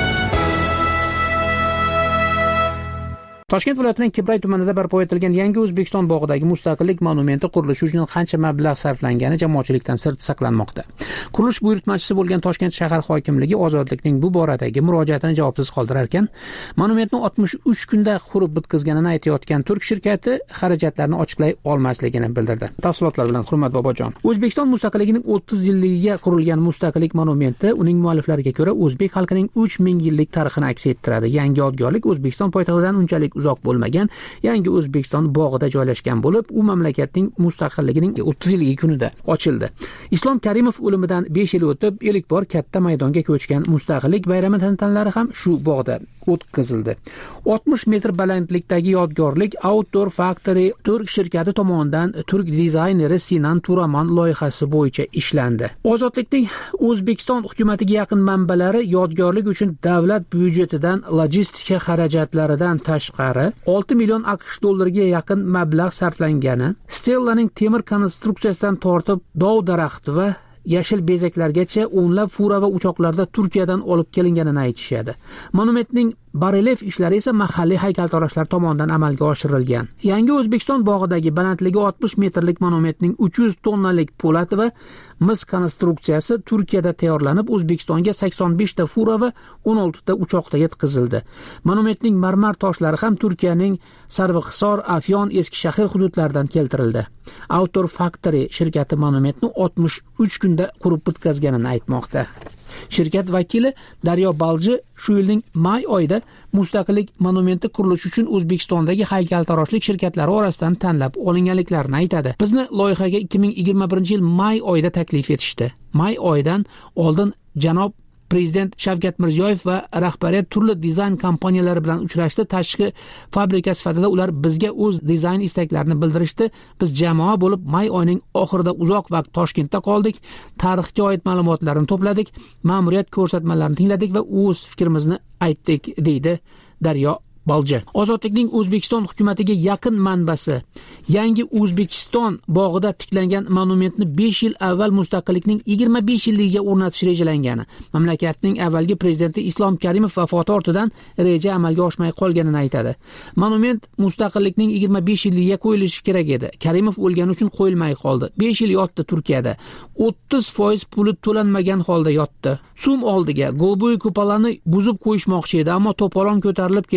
Toshkent viloyatining Kibray tumanida barpo etilgan Yangi O'zbekiston bog'idagi mustaqillik monumenti qurilishi uchun qancha mablag' sarflangani jamoatchilikdan sir saqlanmoqda. Qurilish buyurtmachisi bo'lgan Toshkent shahar hokimligi ozodlikning bu boradagi murojaatini javobsiz qoldirar ekan, monumentni oltmish uch kunda qurib bitkazganini aytayotgan turk shirkati xarajatlarni ochiqlay olmasligini bildirdi. Tafsilotlar bilan Hurmat Bobojon. O'zbekiston mustaqilligining o'ttiz yilligiga qurilgan mustaqillik monumenti uning mualliflariga ko'ra o'zbek xalqining uch ming yillik tarixini aks ettiradi. Yangi yodgorlik O'zbekiston poytaxtidan unchalik uzoq bo'lmagan Yangi O'zbekiston bog'ida joylashgan bo'lib, u mamlakatning mustaqilligining o'ttiz yillik kunida ochildi. Islom Karimov o'limidan besh yil o'tib, ilk bor katta maydonga ko'chgan mustaqillik bayrami tantanalari ham shu bog'da o'tkazildi. oltmish metr balandlikdagi yodgorlik Outdoor Factory turk shirkati tomonidan turk dizayneri Sinan Turaman loyihasi bo'yicha ishlandi. Ozodlikning O'zbekiston hukumatiga yaqin manbalari yodgorlik uchun davlat byudjetidan logistika xarajatlaridan tashqari olti million AQSh dollariga yaqin mablag' sarflangani, Stellaning temir konstruksiyasidan tortib dov daraxti va yashil bezaklargacha o'nlab fura va uchoqlarda Turkiyadan olib kelinganini aytishadi. Monumentning barelef ishlari esa mahalliy haykaltaroshlar tomonidan amalga oshirilgan. Yangi O'zbekiston bog'idagi balandligi oltmish metrlik monumentning uch yuz tonnalik po'lat va mis konstruksiyasi Turkiyada tayyorlanib, O'zbekistonga sakson besh ta fura va o'n olti ta uchoqda yetkazildi. Monumentning marmar toshlari ham Turkiyaning Sarvixsor, Afyon, Eskishahar hududlaridan keltirildi. Outdoor Factory shirkati monumentni oltmish uch kunda qurib bitkazganini aytmoqda. Shirkat vakili Daryo Balji shu yilning may oyida mustaqillik monumenti qurilishi uchun O'zbekistondagi haykaltaroshlik shirkatlari orasidan tanlab olinganliklarini aytadi. Bizni loyihaga ikki ming yigirma birinchi yil may oyida taklif etishdi. May oyidan oldin janob Prezident Shavkat Mirziyoyev va rahbariyat turli dizayn kompaniyalari bilan uchrashdi. Tashqi fabrika sifatida ular bizga o'z dizayn istaklarini bildirishdi. Biz jamoa bo'lib may oyining oxirida uzoq vaqt Toshkentda qoldik. Tarixga oid ma'lumotlarni to'pladik, ma'muriyat ko'rsatmalarini tingladik va o'z fikrimizni aytdik, deydi Daryo Balji. Ozodlikning O'zbekiston hukumatiga yaqin manbasi Yangi O'zbekiston bog'ida tiklangan monumentni besh yil avval mustaqillikning yigirma besh yilligiga o'rnatish rejalangani, mamlakatning avvalgi prezidenti Islom Karimov vafoti ortidan reja amalga oshmay qolganini aytadi. Monument mustaqillikning yigirma besh yilligiga qo'yilishi kerak edi. Karimov o'lgani uchun qo'yilmay qoldi. besh yil yotdi Turkiyada. o'ttiz foiz puli to'lanmagan holda yotdi. Sum oldiga Golbo'y kupolani buzib qo'yishmoqchi edi, ammo to'polon ko'tarilib ketdi.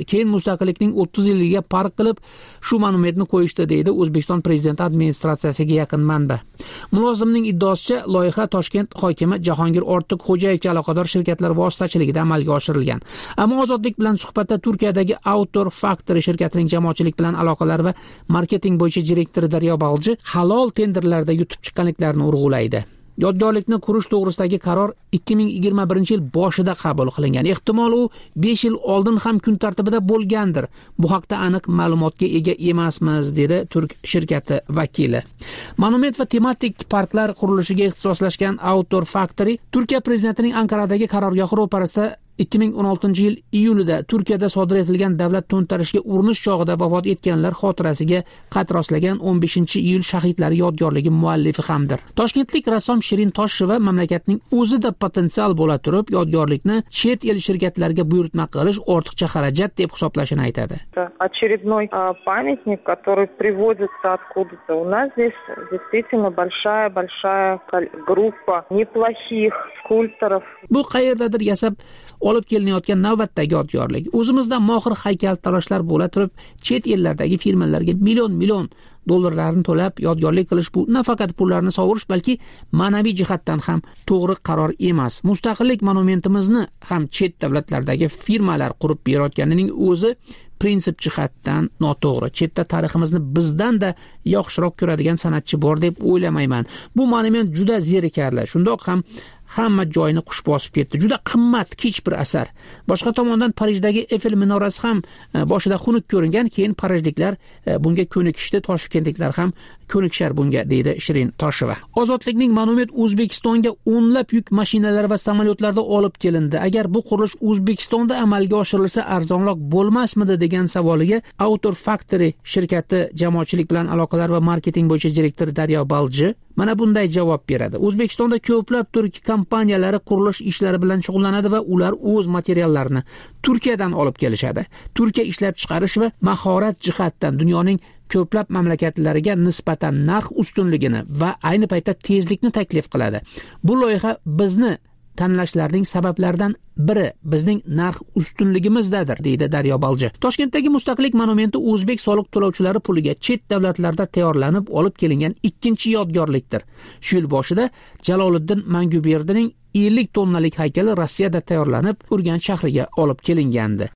keyin mustaqillikning o'ttiz yilligiga farq qilib shu monumentni qo'yishdi, deydi O'zbekiston prezidenti administratsiyasiga yaqin manba. Mulozimning iddaosicha loyiha Toshkent hokimi Jahongir Ortiqxo'jayevga aloqador shirkatlar vositachiligida amalga oshirilgan. Ammo Ozodlik bilan suhbatda Turkiyadagi Outdoor Factory shirkatining jamoatchilik bilan aloqalar va marketing bo'yicha direktori Daryo Balji halol tenderlarda yutib chiqqanliklarini urg'ulaydi. Yodgorlikni qurish to'g'risidagi qaror ikki ming yigirma birinchi yil boshida qabul qilingan. Ehtimol u besh yil oldin ham kun tartibida bo'lgandir. Bu haqda aniq ma'lumotga ega emasmiz, dedi Turk shirkati vakili. Monument va tematik parklar qurilishiga ixtisoslashgan Outdoor Factory Turkiya prezidentining Ankaradagi qarorgohi ro'parasida ikki ming o'n oltinchi yil iyulida Turkiyada sodir etilgan davlat to'ntarishiga urinish chog'ida vafot etganlar xotirasiga qad rostlagan o'n beshinchi iyul shahidlari yodgorligi muallifi hamdir. Toshkentlik rassom Shirin Tosheva mamlakatning o'zida potensial bo'la turib, yodgorlikni chet el shirkatlariga buyurtma qilish ortiqcha xarajat deb hisoblashini aytadi. Очередной памятник, который привозится откуда-то. У нас здесь действительно большая-большая группа неплохих скульпторов. Bu qayerdadir yasab olib kelinayotgan navbatdagi yodgorlik. O'zimizda mohir haykaltaroshlar bo'la turib, chet ellardagi firmalarga million-million dollarlarni to'lab yodgorlik qilish bu nafaqat pullarni sovurish, balki ma'naviy jihatdan ham to'g'ri qaror emas. Mustaqillik monumentimizni ham chet davlatlardagi firmalar qurib berayotganining o'zi prinsip jihatdan noto'g'ri. Chetda tariximizni bizdan-da yaxshiroq ko'radigan san'atchi bor deb o'ylamayman. Bu monument juda zerikarli. Shundoq ham hamma joyini qush bosib ketdi. Juda qimmat, kech bir asar. Boshqa tomondan Parijdagi Eiffel minorasi ham boshida xunuk ko'ringan, keyin parijliklar bunga ko'nikishdi, toshkentliklar ham ko'nikishar bunga, deydi Shirin Tosheva. Ozodlikning monument O'zbekistonga o'nlab yuk mashinalari va samolyotlarda olib kelindi. Agar bu qurilish O'zbekistonda amalga oshirilsa arzonroq bo'lmasmidi degan savoliga Outdoor Factory shirkati jamoatchilik bilan aloqalar va marketing bo'yicha direktori Daryo Balji mana bunday javob beradi. O'zbekistonda ko'plab turk kompaniyalari qurilish ishlari bilan shug'ullanadi va ular o'z materiallarini Turkiyadan olib kelishadi. Turkiya ishlab chiqarish va mahorat jihatdan dunyoning ko'plab mamlakatlariga nisbatan narx ustunligini va ayni paytda tezlikni taklif qiladi. Bu loyiha bizni tanlashlarning sabablaridan biri bizning narx ustunligimizdadir, deydi Daryo Balji. Toshkentdagi Mustaqillik monumenti o'zbek soliq to'lovchilari puliga chet davlatlarda tayyorlanib olib kelingan ikkinchi yodgorlikdir. Shu yil boshida Jaloliddin Manguberdining ellik tonnalik haykali Rossiyada tayyorlanib, Urganch shahriga olib kelingandi.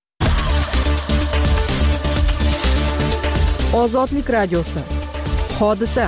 Ozodlik radiosi. Hodisa.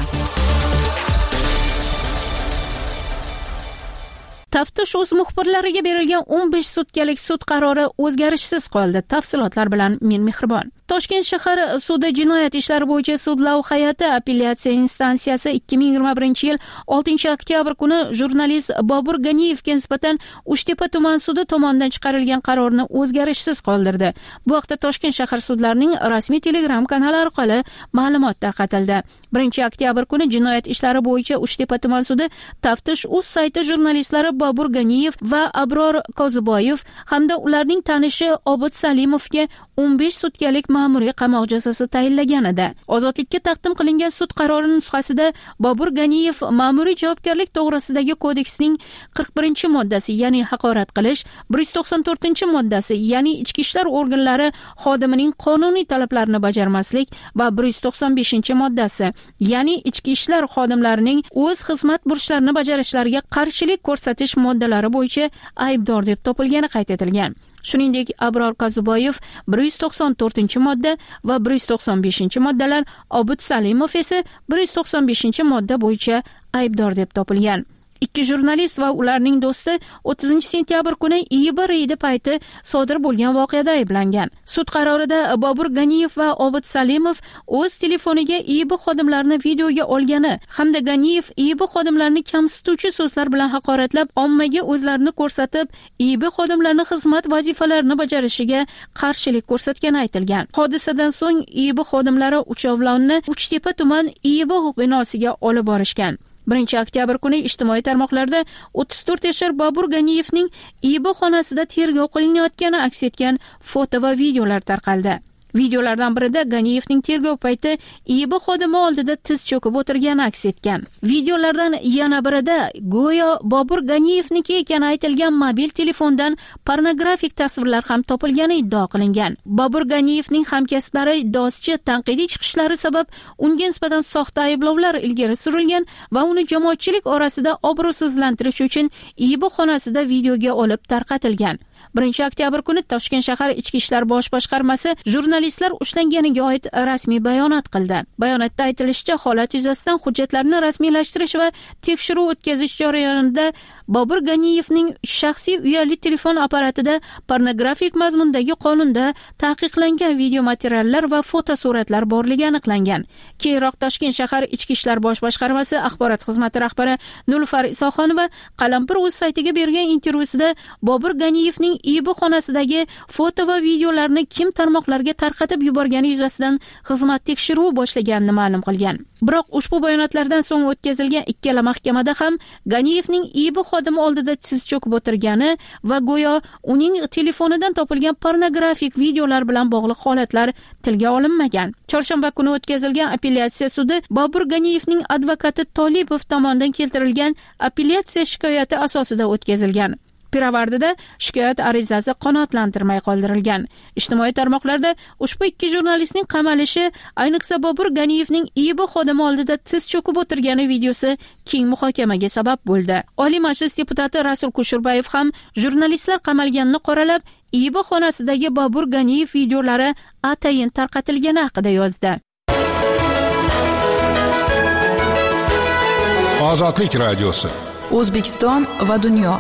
Taftish o'z muxbirlariga berilgan o'n besh sutkalik sud qarori o'zgarishsiz qoldi. Tafsilotlar bilan men Mehribon. Toshkent shahar sudi jinoyat ishlari bo'yicha sudlov hay'ati apellyatsiya instansiyasi ikki ming yigirma birinchi yil oltinchi oktyabr kuni jurnalist Bobur Ganiyevga nisbatan Uchtepa tuman sudi tomonidan chiqarilgan qarorni o'zgarishsiz qoldirdi. Bu haqda Toshkent shahar sudlarining rasmiy Telegram kanali orqali ma'lumot tarqatildi. birinchi oktyabr kuni jinoyat ishlari bo'yicha Uchtepa tuman sudi taftish uz sayti jurnalistlari Bobur Ganiyev va Abror Qoziboyev hamda ularning tanishi Obid Salimovga o'n besh sutkalik ma'muriy qamoq jazosi tayinlagan edi. Ozodlikka taqdim qilingan sud qarori nusxasida Bobur Ganiyev ma'muriy javobgarlik to'g'risidagi kodeksning qirq birinchi moddasi, ya'ni haqorat qilish, bir yuz to'qson to'rtinchi moddasi, ya'ni ichki ishlar organlari xodimining qonuniy talablarini bajarmaslik va bir yuz to'qson beshinchi moddasi, ya'ni ichki ishlar xodimlarining o'z xizmat burchlarini bajarishlariga qarshilik ko'rsatish moddalari bo'yicha aybdor deb topilgani qayd etilgan. Shuningdek, Abror Qoziboyev bir yuz to'qson to'rtinchi modda va bir yuz to'qson beshinchi moddalar, Obid Salimov esa bir yuz to'qson beshinchi modda bo'yicha aybdor deb topilgan. Ikki jurnalist va ularning do'sti o'ttizinchi sentyabr kuni I B reydi payti sodir bo'lgan voqeada ayblangan. Sud qarorida Bobur Ganiyev va Obid Salimov o'z telefoniga I B xodimlarini videoga olgani hamda Ganiyev I B xodimlarini kamsituvchi so'zlar bilan haqoratlab, ommaga o'zlarini ko'rsatib, I B xodimlarining xizmat vazifalarini bajarishiga qarshilik ko'rsatgani aytilgan. Hodisadan so'ng I B xodimlari uchovlonni Uchtepa tuman I B binosiga olib borishgan. birinchi oktyabr kuni ijtimoiy tarmoqlarda o'ttiz to'rt yashar Bobur Ganiyevning I B xonasida tergov qilinayotgani aks etgan foto va videolar tarqaldi. Videolardan birida Ganiyevning tergov payti I B xodimi oldida tiz cho'kib o'tirgani aks etgan. Videolardan yana birida go'yo Bobur Ganiyevniki ekani aytilgan mobil telefondan pornografik tasvirlar ham topilgani iddao qilingan. Bobur Ganiyevning hamkasblari iddaosicha tanqidiy chiqishlari sabab unga nisbatan soxta ayblovlar ilgari surilgan va uni jamoatchilik orasida obro'sizlantirish uchun I B xonasida videoga olib tarqatilgan. birinchi oktyabr kuni Toshkent shahar Ichki ishlar bosh boshqarmasi jurnalistlar ushlanganiga oid rasmiy bayonot qildi. Bayonotda aytilishicha, holat yuzasidan hujjatlarni rasmiylashtirish va tekshiruv o'tkazish jarayonida Bobur Ganiyevning shaxsiy uyali telefon apparatida pornografik mazmundagi qonunda taqiqlangan video materiallar va fotosuratlar borligi aniqlangan. Keyinroq Toshkent shahar Ichki ishlar bosh boshqarmasi axborot xizmati rahbari Nilufar Isoxonova Qalampir o'z saytiga bergan intervyusida Bobur Ganiyevning I B xonasidagi foto va videolarni kim tarmoqlarga tarqatib yuborgani yuzasidan xizmat tekshiruvi boshlaganini ma'lum qilgan. Biroq ushbu bayonotlardan so'ng o'tkazilgan ikkala mahkamada ham Ganiyevning I B xodimi oldida tiz cho'kib o'tirgani va go'yo uning telefonidan topilgan pornografik videolar bilan bog'liq holatlar tilga olinmagan. Chorshanba kuni o'tkazilgan apellyatsiya sudi Bobur Ganiyevning advokati Tolipov tomonidan keltirilgan apellyatsiya shikoyati asosida o'tkazilgan. Pirovardida shikoyat arizasi qanoatlantirmay qoldirilgan. Ijtimoiy tarmoqlarda ushbu ikki jurnalistning qamalishi, ayniqsa Bobur Ganiyevning I B xodimi oldida tiz cho'kib o'tirgani videosi keng muhokamaga sabab bo'ldi. Oliy Majlis deputati Rasul Kushurbayev ham jurnalistlar qamalganini qoralab, I B xonasidagi Bobur Ganiyev videolari atayin tarqatilgani haqida yozdi. Ozodlik radiosi. O'zbekiston va dunyo.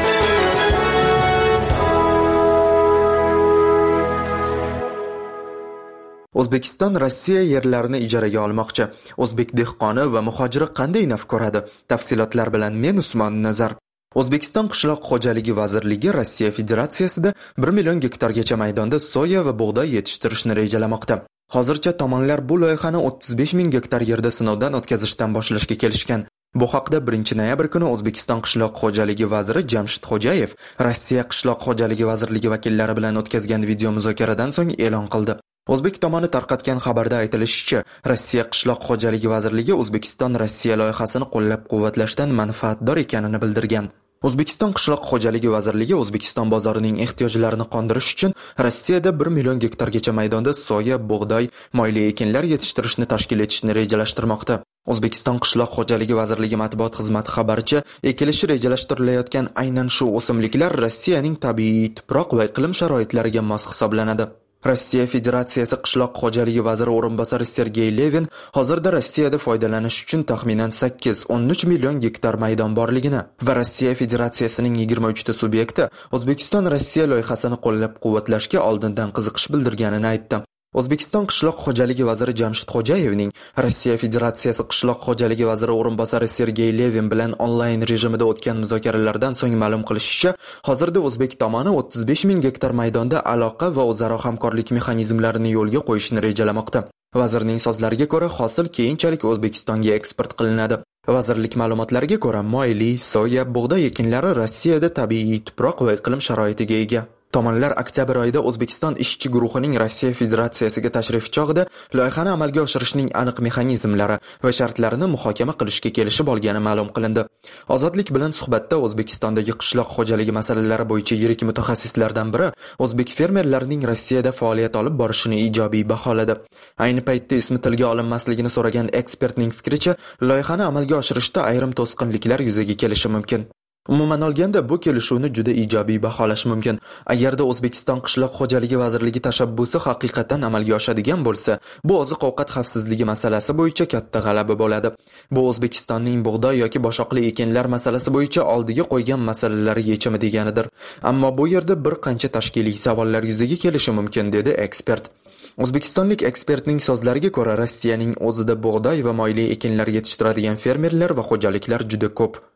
O'zbekiston Rossiya yerlarini ijaraga olmoqchi. O'zbek dehqoni va muhojiri qanday naf ko'radi? Tafsilotlar bilan men Usmon Nazar. O'zbekiston Qishloq xo'jaligi vazirligi Rossiya Federatsiyasida bir million gektargacha maydonda soya va bug'doy yetishtirishni rejalamoqda. Hozircha tomonlar bu loyihani o'ttiz besh ming gektar yerda sinovdan o'tkazishdan boshlashga kelishgan. Bu haqda birinchi noyabr kuni O'zbekiston Qishloq xo'jaligi vaziri Jamshid Xo'jayev Rossiya Qishloq xo'jaligi vazirligi vakillari bilan o'tkazgan video muzokaradan so'ng e'lon qildi. O'zbek tomoni tarqatgan xabarda aytilishicha, Rossiya Qishloq xo'jaligi vazirligi O'zbekiston Rossiya loyihasini qo'llab-quvvatlashdan manfaatdor ekanini bildirgan. O'zbekiston Qishloq xo'jaligi vazirligi O'zbekiston bozorining ehtiyojlarini qondirish uchun Rossiyada bir million gektargacha maydonda soya, bug'doy, moyli ekinlar yetishtirishni tashkil etishni rejalashtirmoqda. O'zbekiston Qishloq xo'jaligi vazirligi matbuot xizmati xabaricha, ekilishi rejalashtirilayotgan aynan shu o'simliklar Rossiyaning tabiiy tuproq va iqlim sharoitlariga mos hisoblanadi. Rossiya Federatsiyasi Qishloq xo'jaligi vaziri o'rinbosari Sergey Levin hozirda Rossiyada foydalanish uchun taxminan sakkiz o'n uch million gektar maydon borligini va Rossiya Federatsiyasining yigirma uch ta subyekti O'zbekiston Rossiya loyihasini qo'llab-quvvatlashga oldindan qiziqish bildirganini aytdi. O'zbekiston Qishloq xo'jaligi vaziri Jamshid Xo'jayevning Rossiya Federatsiyasi Qishloq xo'jaligi vaziri o'rinbosari Sergey Levin bilan onlayn rejimida o'tgan muzokaralardan so'ng ma'lum qilishicha, hozirda o'zbek tomoni o'ttiz besh ming gektar maydonda aloqa va o'zaro hamkorlik mexanizmlarini yo'lga qo'yishni rejalamoqda. Vazirning so'zlariga ko'ra, hosil keyinchalik O'zbekistonga eksport qilinadi. Vazirlik ma'lumotlariga ko'ra, moyli, soya, bug'doy ekinlari Rossiyada tabiiy tuproq va iqlim sharoitiga ega. Tomonlar oktyabr oyida O'zbekiston ishchi guruhining Rossiya Federatsiyasiga tashrifi chog'ida loyihani amalga oshirishning aniq mexanizmlari va shartlarini muhokama qilishga kelishib olgani ma'lum qilindi. Ozodlik bilan suhbatda O'zbekistondagi qishloq xo'jaligi masalalari bo'yicha yirik mutaxassislardan biri o'zbek fermerlarining Rossiyada faoliyat olib borishini ijobiy baholadi. Ayni paytda ismi tilga olinmasligini so'ragan ekspertning fikricha, loyihani amalga oshirishda ayrim to'sqinliklar yuzaga kelishi mumkin. Umuman olganda bu kelishuvni juda ijobiy baholash mumkin. Agarda O'zbekiston Qishloq xo'jaligi vazirligi tashabbusi haqiqatan amalga oshadigan bo'lsa, bu oziq-ovqat xavfsizligi masalasi bo'yicha katta g'alaba bo'ladi. Bu O'zbekistonning bug'doy yoki boshoqli ekinlar masalasi bo'yicha oldiga qo'ygan masalalari yechimi deganidir. Ammo bu yerda bir qancha tashkiliy savollar yuzaga kelishi mumkin, dedi ekspert. O'zbekistonlik ekspertning so'zlariga ko'ra, Rossiyaning o'zida bug'doy va moyli ekinlar yetishtiradigan fermerlar va xo'jaliklar juda ko'p.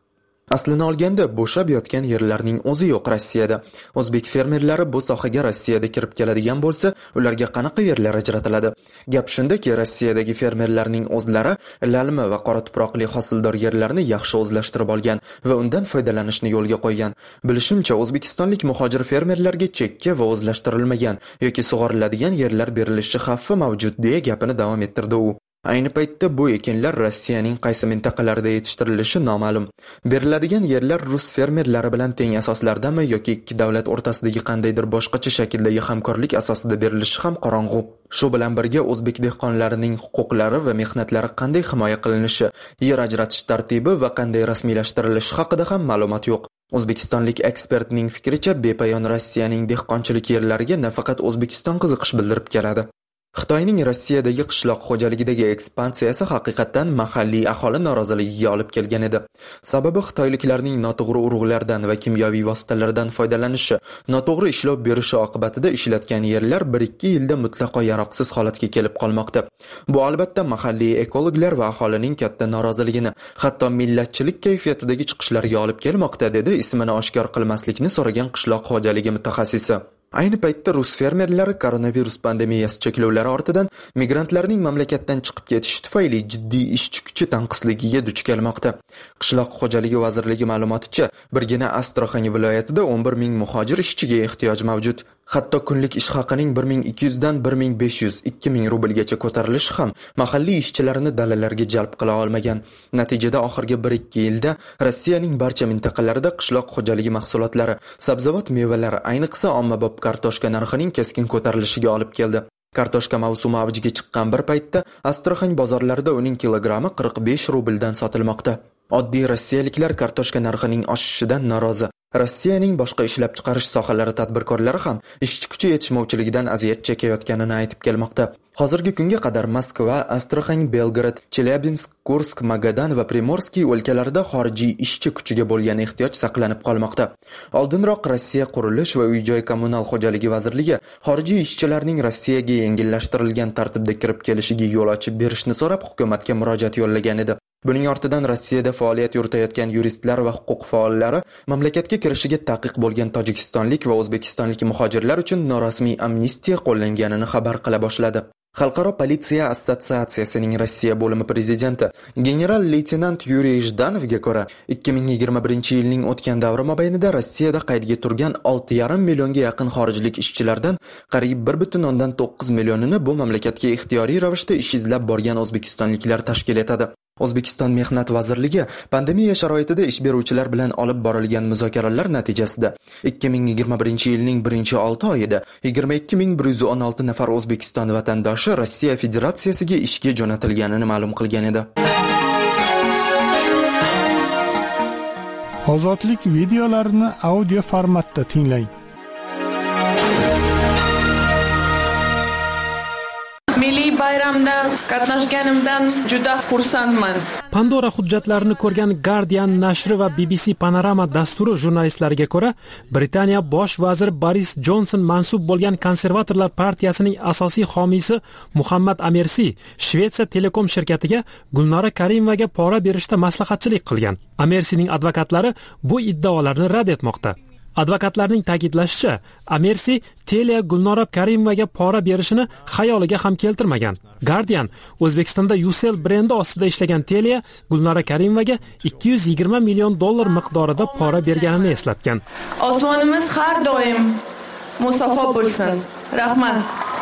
Aslini olganda bo'shab yotgan yerlarning o'zi yo'q Rossiyada. O'zbek fermerlari bu sohaga Rossiyada kirib keladigan bo'lsa, ularga qanaqa yerlar ajratiladi? Gap shundaki, Rossiyadagi fermerlarning o'zlari lalmi va qora tuproqli hosildor yerlarni yaxshi o'zlashtirib olgan va undan foydalanishni yo'lga qo'ygan. Bilishimcha, o'zbekistonlik muhojir fermerlarga chekka va o'zlashtirilmagan yoki sug'oriladigan yerlar berilishi xavfi mavjud deya gapini davom ettirdi u. Ayni paytda bu ekinlar Rossiyaning qaysi mintaqalarida yetishtirilishi noma'lum. Beriladigan yerlar rus fermerlari bilan teng asoslardami yoki ikki davlat o'rtasidagi qandaydir boshqacha shakldagi hamkorlik asosida berilishi ham qorong'u. Shu bilan birga o'zbek dehqonlarining huquqlari va mehnatlari qanday himoya qilinishi, yer ajratish tartibi va qanday rasmiylashtirilishi haqida ham ma'lumot yo'q. O'zbekistonlik ekspertning fikricha, bepayon Rossiyaning dehqonchilik yerlariga nafaqat O'zbekiston qiziqish bildirib keladi. Xitoyning Rossiyadagi qishloq xo'jaligidagi ekspansiyasi haqiqatan mahalliy aholi noroziligiga olib kelgan edi. Sababi xitoyliklarning noto'g'ri urug'lardan va kimyoviy vositalardan foydalanishi, noto'g'ri ishlov berishi oqibatida ishlatgan yerlar bir ikki yilda mutlaqo yaroqsiz holatga kelib qolmoqda. Bu albatta mahalliy ekologlar va aholining katta noroziligini, hatto millatchilik kayfiyatidagi chiqishlarga olib kelmoqda, dedi ismini oshkor qilmaslikni so'ragan qishloq xo'jaligi mutaxassisi. Ayni paytda rus fermerlari koronavirus pandemiyasi cheklovlari ortidan migrantlarning mamlakatdan chiqib ketishi tufayli jiddiy ishchi kuchi tanqisligiga duch kelmoqda. Qishloq xo'jaligi vazirligi ma'lumoticha, birgina Astraxan viloyatida o'n bir ming muhojir ishchiga ehtiyoj mavjud. Hatto kunlik ish haqining bir ming ikki yuz dan bir ming besh yuz ikki ming rublgacha ko'tarilishi ham mahalliy ishchilarni dalalarga jalb qila olmagan. Natijada oxirgi bir ikki yilda Rossiyaning barcha mintaqalarida qishloq xo'jaligi mahsulotlari, sabzavot mevalar, ayniqsa ommabop kartoshka narxining keskin ko'tarilishiga olib keldi. Kartoshka mavsumi avjiga chiqqan bir paytda Astraxan bozorlarida uning kilogrammi qirq besh rubldan sotilmoqda. Oddiy rossiyaliklar kartoshka narxining oshishidan norozi. Rossiyaning boshqa ishlab chiqarish sohalari tadbirkorlari ham ishchi kuchi yetishmovchiligidan aziyat chekayotganini aytib kelmoqda. Hozirgi kunga qadar Moskva, Astraxan, Belgrad, Chelyabinsk, Kursk, Magadan va Primorskiy o'lkalarida xorijiy ishchi kuchiga bo'lgan ehtiyoj saqlanib qolmoqda. Oldinroq Rossiya qurilish va uy-joy kommunal xo'jaligi vazirligi xorijiy ishchilarning Rossiyaga yengillashtirilgan tartibda kirib kelishiga yo'l ochib berishni so'rab hukumatga murojaat yo'llagan edi. Buning ortidan Rossiyada faoliyat yuritayotgan yuristlar va huquq faollari mamlakatga kirishiga taqiq bo'lgan tojikistonlik va o'zbekistonlik muhojirlar uchun norasmiy amnistiya qo'llanganini xabar qila boshladi. Xalqaro politsiya assotsiatsiyasining Rossiya bo'limi prezidenti general-leytenant Yuriy Jdanovga ko'ra, ikki ming yigirma birinchi yilning o'tgan davri mobaynida Rossiyada qaydga turgan olti yarim millionga yaqin xorijlik ishchilardan qariyb bir butun o'ndan to'qqiz millionini bu mamlakatga ixtiyoriy ravishda ish izlab borgan o'zbekistonliklar tashkil etadi. O'zbekiston Mehnat vazirligi pandemiya sharoitida ish beruvchilar bilan olib borilgan muzokaralar natijasida ikki ming yigirma birinchi yilning birinchi olti oyida yigirma ikki ming bir yuz o'n olti nafar O'zbekiston vatandoshi Rossiya Federatsiyasiga ishga jo'natilganini ma'lum qilgan edi. Ozodlik videolarini audio formatda tinglang. Milliy bayramda qatnashganimdan juda xursandman. Pandora hujjatlarini ko'rgan Guardian nashri va B B C Panorama dasturi jurnalistlariga ko'ra, Britaniya bosh vaziri Boris Johnson mansub bo'lgan konservatorlar partiyasining asosiy homiysi Muhammad Amersi Shvetsiya telekom shirkatiga Gulnora Karimovaga pora berishda maslahatchilik qilgan. Amersining advokatlari bu iddaolarni rad etmoqda. Advokatlarning ta'kidlashicha, Amersi Telia Gulnora Karimovaga pora berishini xayoliga ham keltirmagan. Guardian O'zbekistonda Ucell brendi ostida ishlagan Telia Gulnora Karimovaga ikki yuz yigirma million dollar miqdorida pora berganini eslatgan. Osmonimiz har doim musaffo bo'lsin. Rahmat.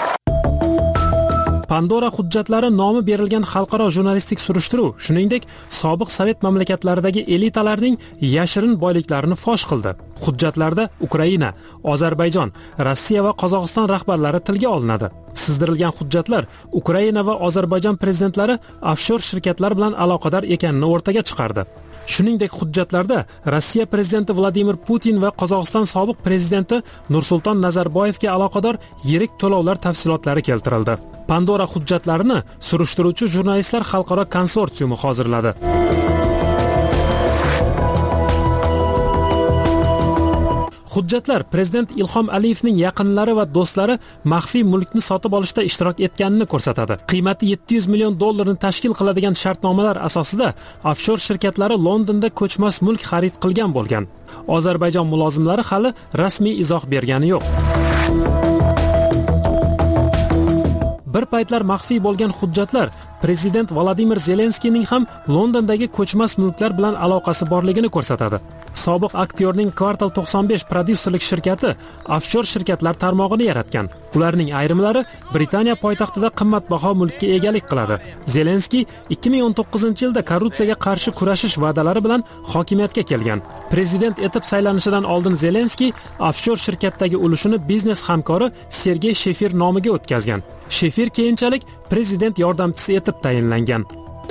Pandora hujjatlari nomi berilgan xalqaro jurnalistik surishtiruv, shuningdek, sobiq Sovet mamlakatlaridagi elitalarning yashirin boyliklarini fosh qildi. Hujjatlarda Ukraina, Ozarbayjon, Rossiya va Qozog'iston rahbarlari tilga olinadi. Sizdirilgan hujjatlar Ukraina va Ozarbayjon prezidentlari offshor shirkatlar bilan aloqador ekanini o'rtaga chiqardi. Shuningdek, hujjatlarda Rossiya prezidenti Vladimir Putin va Qozog'iston sobiq prezidenti Nursulton Nazarboyevga aloqador yirik to'lovlar tafsilotlari keltirildi. Pandora hujjatlarini surishtiruvchi jurnalistlar xalqaro konsorsiumi hozirladi. Hujjatlar prezident Ilhom Aliyevning yaqinlari va do'stlari maxfiy mulkni sotib olishda ishtirok etganini ko'rsatadi. Qiymati yetti yuz million dollarni tashkil qiladigan shartnomalar asosida offshor shirkatlari Londonda ko'chmas mulk xarid qilgan bo'lgan. Ozarbayjon mulozimlari hali rasmiy izoh bergani yo'q. Bir paytlar maxfiy bo'lgan hujjatlar prezident Vladimir Zelenskiyning ham Londondagi ko'chmas mulklar bilan aloqasi borligini ko'rsatadi. Sobiq aktyorning Kvartal to'qson besh prodyuserlik shirkati offshor shirkatlar tarmog'ini yaratgan. Ularning ayrimlari Britaniya poytaxtida qimmatbaho mulkka egalik qiladi. Zelenskiy ikki ming o'n to'qqizinchi yilda korrupsiyaga qarshi kurashish va'dalari bilan hokimiyatga kelgan. Prezident etib saylanishidan oldin Zelenskiy offshor shirkatdagi ulushini biznes hamkori Sergey Shefir nomiga o'tkazgan. Shefir keyinchalik prezident yordamchisi etib tayinlangan.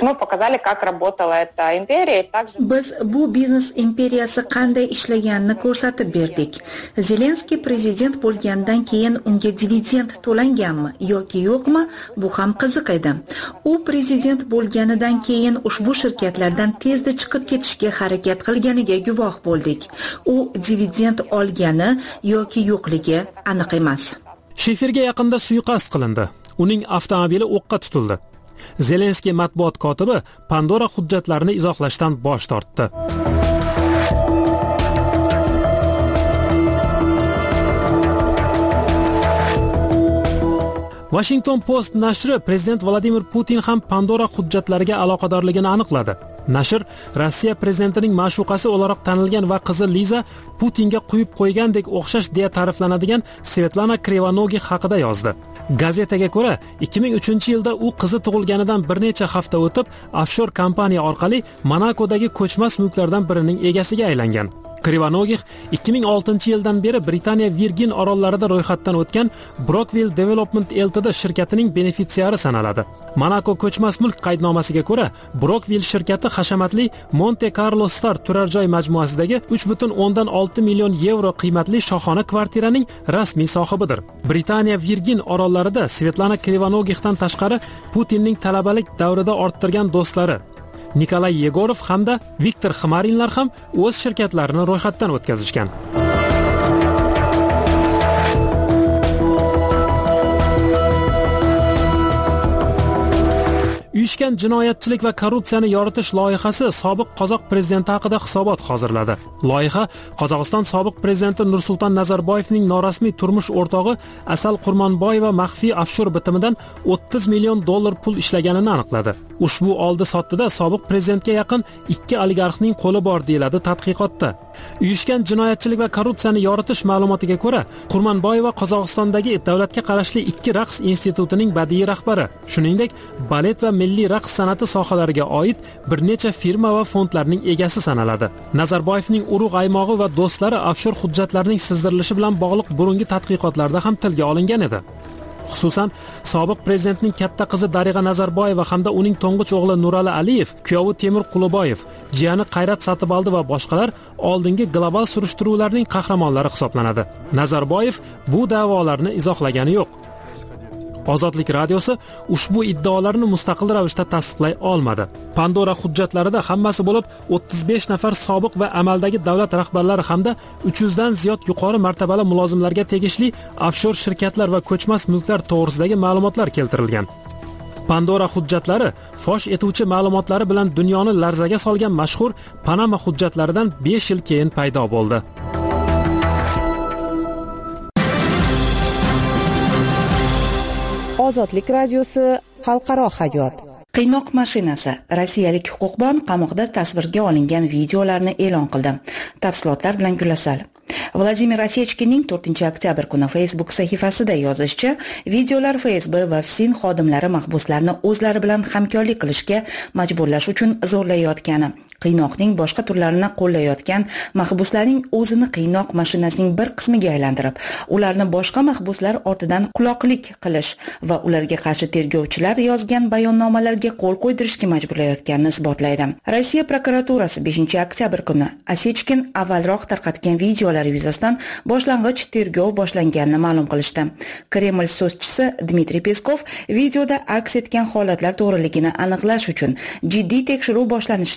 Biz bu biznes imperiyasi qanday ishlaganini ko'rsatib berdik. Zelenskiy prezident bo'lgandan keyin unga dividend to'langanmi yoki yo'qmi, bu ham qiziq edi. U prezident bo'lganidan keyin ushbu shirkatlardan tezda chiqib ketishga harakat qilganiga guvoh bo'ldik. U dividend olgani yoki yo'qligi aniq emas. Shefirga yaqinda suiqasd qilindi. Uning avtomobili o'qqa tutildi. Zelenskiy matbuot kotibi Pandora hujjatlarini izohlashdan bosh tortdi. Washington Post nashri prezident Vladimir Putin ham Pandora hujjatlariga aloqadorligini aniqladi. Nashr Rossiya prezidentining ma'shuqasi o'laroq tanilgan va qizi Liza Putinga quyib qo'ygandek o'xshash deya ta'riflanadigan Svetlana Krivanogih haqida yozdi. Gazetaga ko'ra, ikki ming uchinchi yilda u qizi tug'ilganidan bir necha hafta o'tib, offshor kompaniya orqali Monakodagi ko'chmas mulklardan birining egasiga aylangan. Krivanogih ikki ming oltinchi yildan beri Britaniya Virgin orollarida ro'yxatdan o'tgan Brookville Development Ltd shirkatining benefitsiari sanaladi. Monaco ko'chmas mulk qaydnomasiga ko'ra, Brookville shirkati hashamatli Monte Carlo Star turar joy majmuasidagi uch butun o'ndan olti million yevro qiymatli shohona kvartiraning rasmiy sohibidir. Britaniya Virgin orollarida Svetlana Krivanogihdan tashqari Putinning talabalik davrida orttirgan do'stlari Nikolay Yegorov hamda Viktor Xmarinlar ham o'z shirkatlarini ro'yxatdan o'tkazishgan. Uyushgan jinoyatchilik va korrupsiyani yoritish loyihasi sobiq qozoq prezidenti haqida hisobot hozirladi. Loyiha Qozog'iston sobiq prezidenti Nursulton Nazarboyevning norasmiy turmush o'rtog'i Asal Qurmonboyeva maxfiy offshor bitimidan o'ttiz million dollar pul ishlaganini aniqladi. Ushbu oldi-sotdida sobiq prezidentga yaqin ikki oligarxning qo'li bor deyiladi tadqiqotda. Uyushgan jinoyatchilik va korrupsiyani yoritish ma'lumotiga ko'ra, Qurmonboyeva Qozog'istondagi davlatga qarashli ikki raqs institutining badiiy rahbari, shuningdek, balet va milliy raqs san'ati sohalariga oid bir necha firma va fondlarning egasi sanaladi. Nazarboyevning urug' aymog'i va do'stlari offshor hujjatlarning sizdirilishi bilan bog'liq burungi tadqiqotlarda ham tilga olingan edi. Xususan, sobiq prezidentning katta qizi Dariga Nazarboyeva hamda uning to'ng'ich o'g'li Nurali Aliyev, kuyovi Temur Quluboyev, jiyani Qayrat Satibaldi va boshqalar oldingi global surishtiruvlarning qahramonlari hisoblanadi. Nazarboyev bu da'volarni izohlagani yo'q. Ozodlik radiosi ushbu iddaolarni mustaqil ravishda tasdiqlay olmadi. Pandora hujjatlarida hammasi bo'lib o'ttiz besh nafar sobiq va amaldagi davlat rahbarlari hamda uch yuz dan ziyod yuqori martabali mulozimlarga tegishli offshor shirkatlar va ko'chmas mulklar to'g'risidagi ma'lumotlar keltirilgan. Pandora hujjatlari fosh etuvchi ma'lumotlari bilan dunyoni larzaga solgan mashhur Panama hujjatlaridan besh yil keyin paydo bo'ldi. Ozodlik radiosi xalqaro hayot. Qiynoq mashinasi rossiyalik huquqbon qamoqda tasvirga olingan videolarni e'lon qildi. Tafsilotlar bilan Gulasal. Vladimir Osechkinning to'rtinchi oktyabr kuni Facebook sahifasida yozishicha, videolar F S B va F S I N xodimlari mahbuslarni o'zlari bilan hamkorlik qilishga majburlash uchun zo'rlayotgani, qiynoqning boshqa turlarini qo'llayotgan mahbuslarning o'zini qiynoq mashinasining bir qismiga aylantirib, ularni boshqa mahbuslar ortidan quloqlik qilish va ularga qarshi tergovchilar yozgan bayonnomalarga qo'l qo'ydirishga majburlayotganini isbotlaydi. Rossiya prokuraturasi beshinchi oktyabr kuni Osechkin avvalroq tarqatgan videolar yuzasidan boshlang'ich tergov boshlanganini ma'lum qilishdi. Kreml so'zchisi Dmitriy Peskov videoda aks etgan holatlar to'g'riligini aniqlash uchun jiddiy tekshiruv boshlanishini aytgan.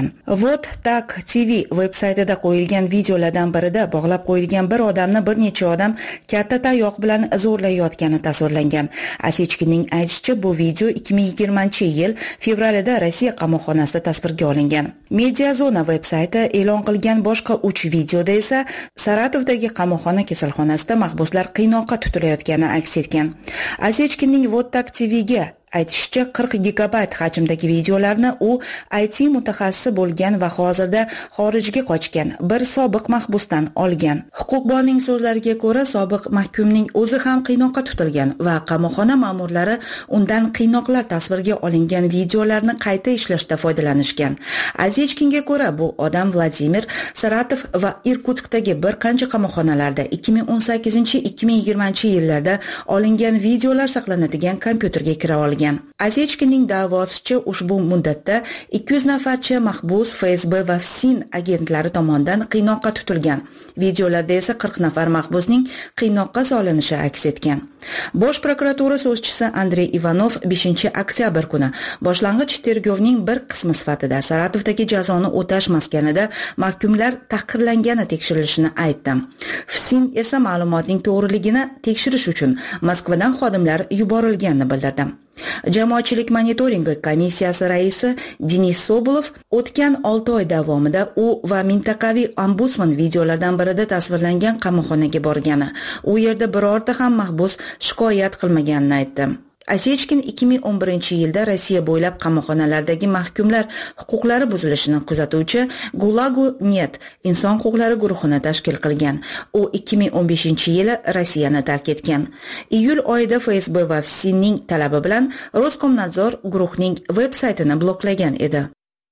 Vottak T V veb-saytida qo'yilgan videolardan birida bog'lab qo'yilgan bir odamni bir necha odam katta tayoq bilan zo'rlayotgani tasvirlangan. Asechkinning aytishicha, bu video ikki ming yigirmanchi yil fevralida Rossiya qamoqxonasida tasvirga olingan. Mediazona veb-sayti e'lon qilgan boshqa uch videoda esa Saratovdagi qamoqxona kasalxonasida mahbuslar qiynoqqa tutilayotgani aks etgan. Asechkinning Vottak T V'ga aytishicha, qirq gigabayt hajmdagi videolarni u I T mutaxassisi bo'lgan va hozirda xorijga qochgan bir sobiq mahbusdan olgan. Huquqbonning so'zlariga ko'ra, sobiq mahkumning o'zi ham qiynoqqa tutilgan va qamoqxona ma'murlari undan qiynoqlar tasvirga olingan videolarni qayta ishlashda foydalanishgan. Asechkinga ko'ra, bu odam Vladimir, Saratov va Irkutskdagi bir qancha qamoqxonalarda ikki ming o'n sakkizinchi ikki ming yigirmanchi yillarda olingan videolar saqlanadigan kompyuterga kira olgan. Asechkinning da'vosicha, ushbu muddatda ikki yuz nafarcha mahbus F S B va F S I N agentlari tomonidan qiynoqqa tutilgan. Videolarda esa qirq nafar mahbusning qiynoqqa solinishi aks etgan. Bosh prokuratura so'zchisi Andrey Ivanov beshinchi oktyabr kuni boshlang'ich tergovning bir qismi sifatida Saratovdagi jazoni o'tash maskanida mahkumlar tahqirlangani tekshirilishini aytdi. F S I N esa ma'lumotning to'g'riligini tekshirish uchun Moskvadan xodimlar yuborilganini bildirdi. Jamoatchilik monitoringi komissiyasi raisi Denis Sobolov o'tgan olti oy davomida u va mintaqaviy ombudsman videolardan birida tasvirlangan qamoqxonaga borgani, u yerda birorta ham mahbus shikoyat qilmaganini aytdi. Asechkin ikki ming o'n birinchi yilda Rossiya bo'ylab qamoqxonalardagi mahkumlar huquqlari buzilishini kuzatuvchi Gulagu Net inson huquqlari guruhini tashkil qilgan. U ikki ming o'n beshinchi yili Rossiyani tark etgan. Iyul oyida F S B va F S I N'ning talabi bilan Roskomnadzor guruhning veb-saytini bloklagan edi.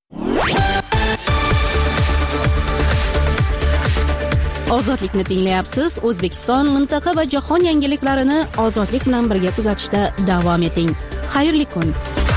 Ozodlikni tinglayapsiz. O'zbekiston, mintaqa va jahon yangiliklarini ozodlik bilan birga kuzatishda davom eting. Xayrli kun.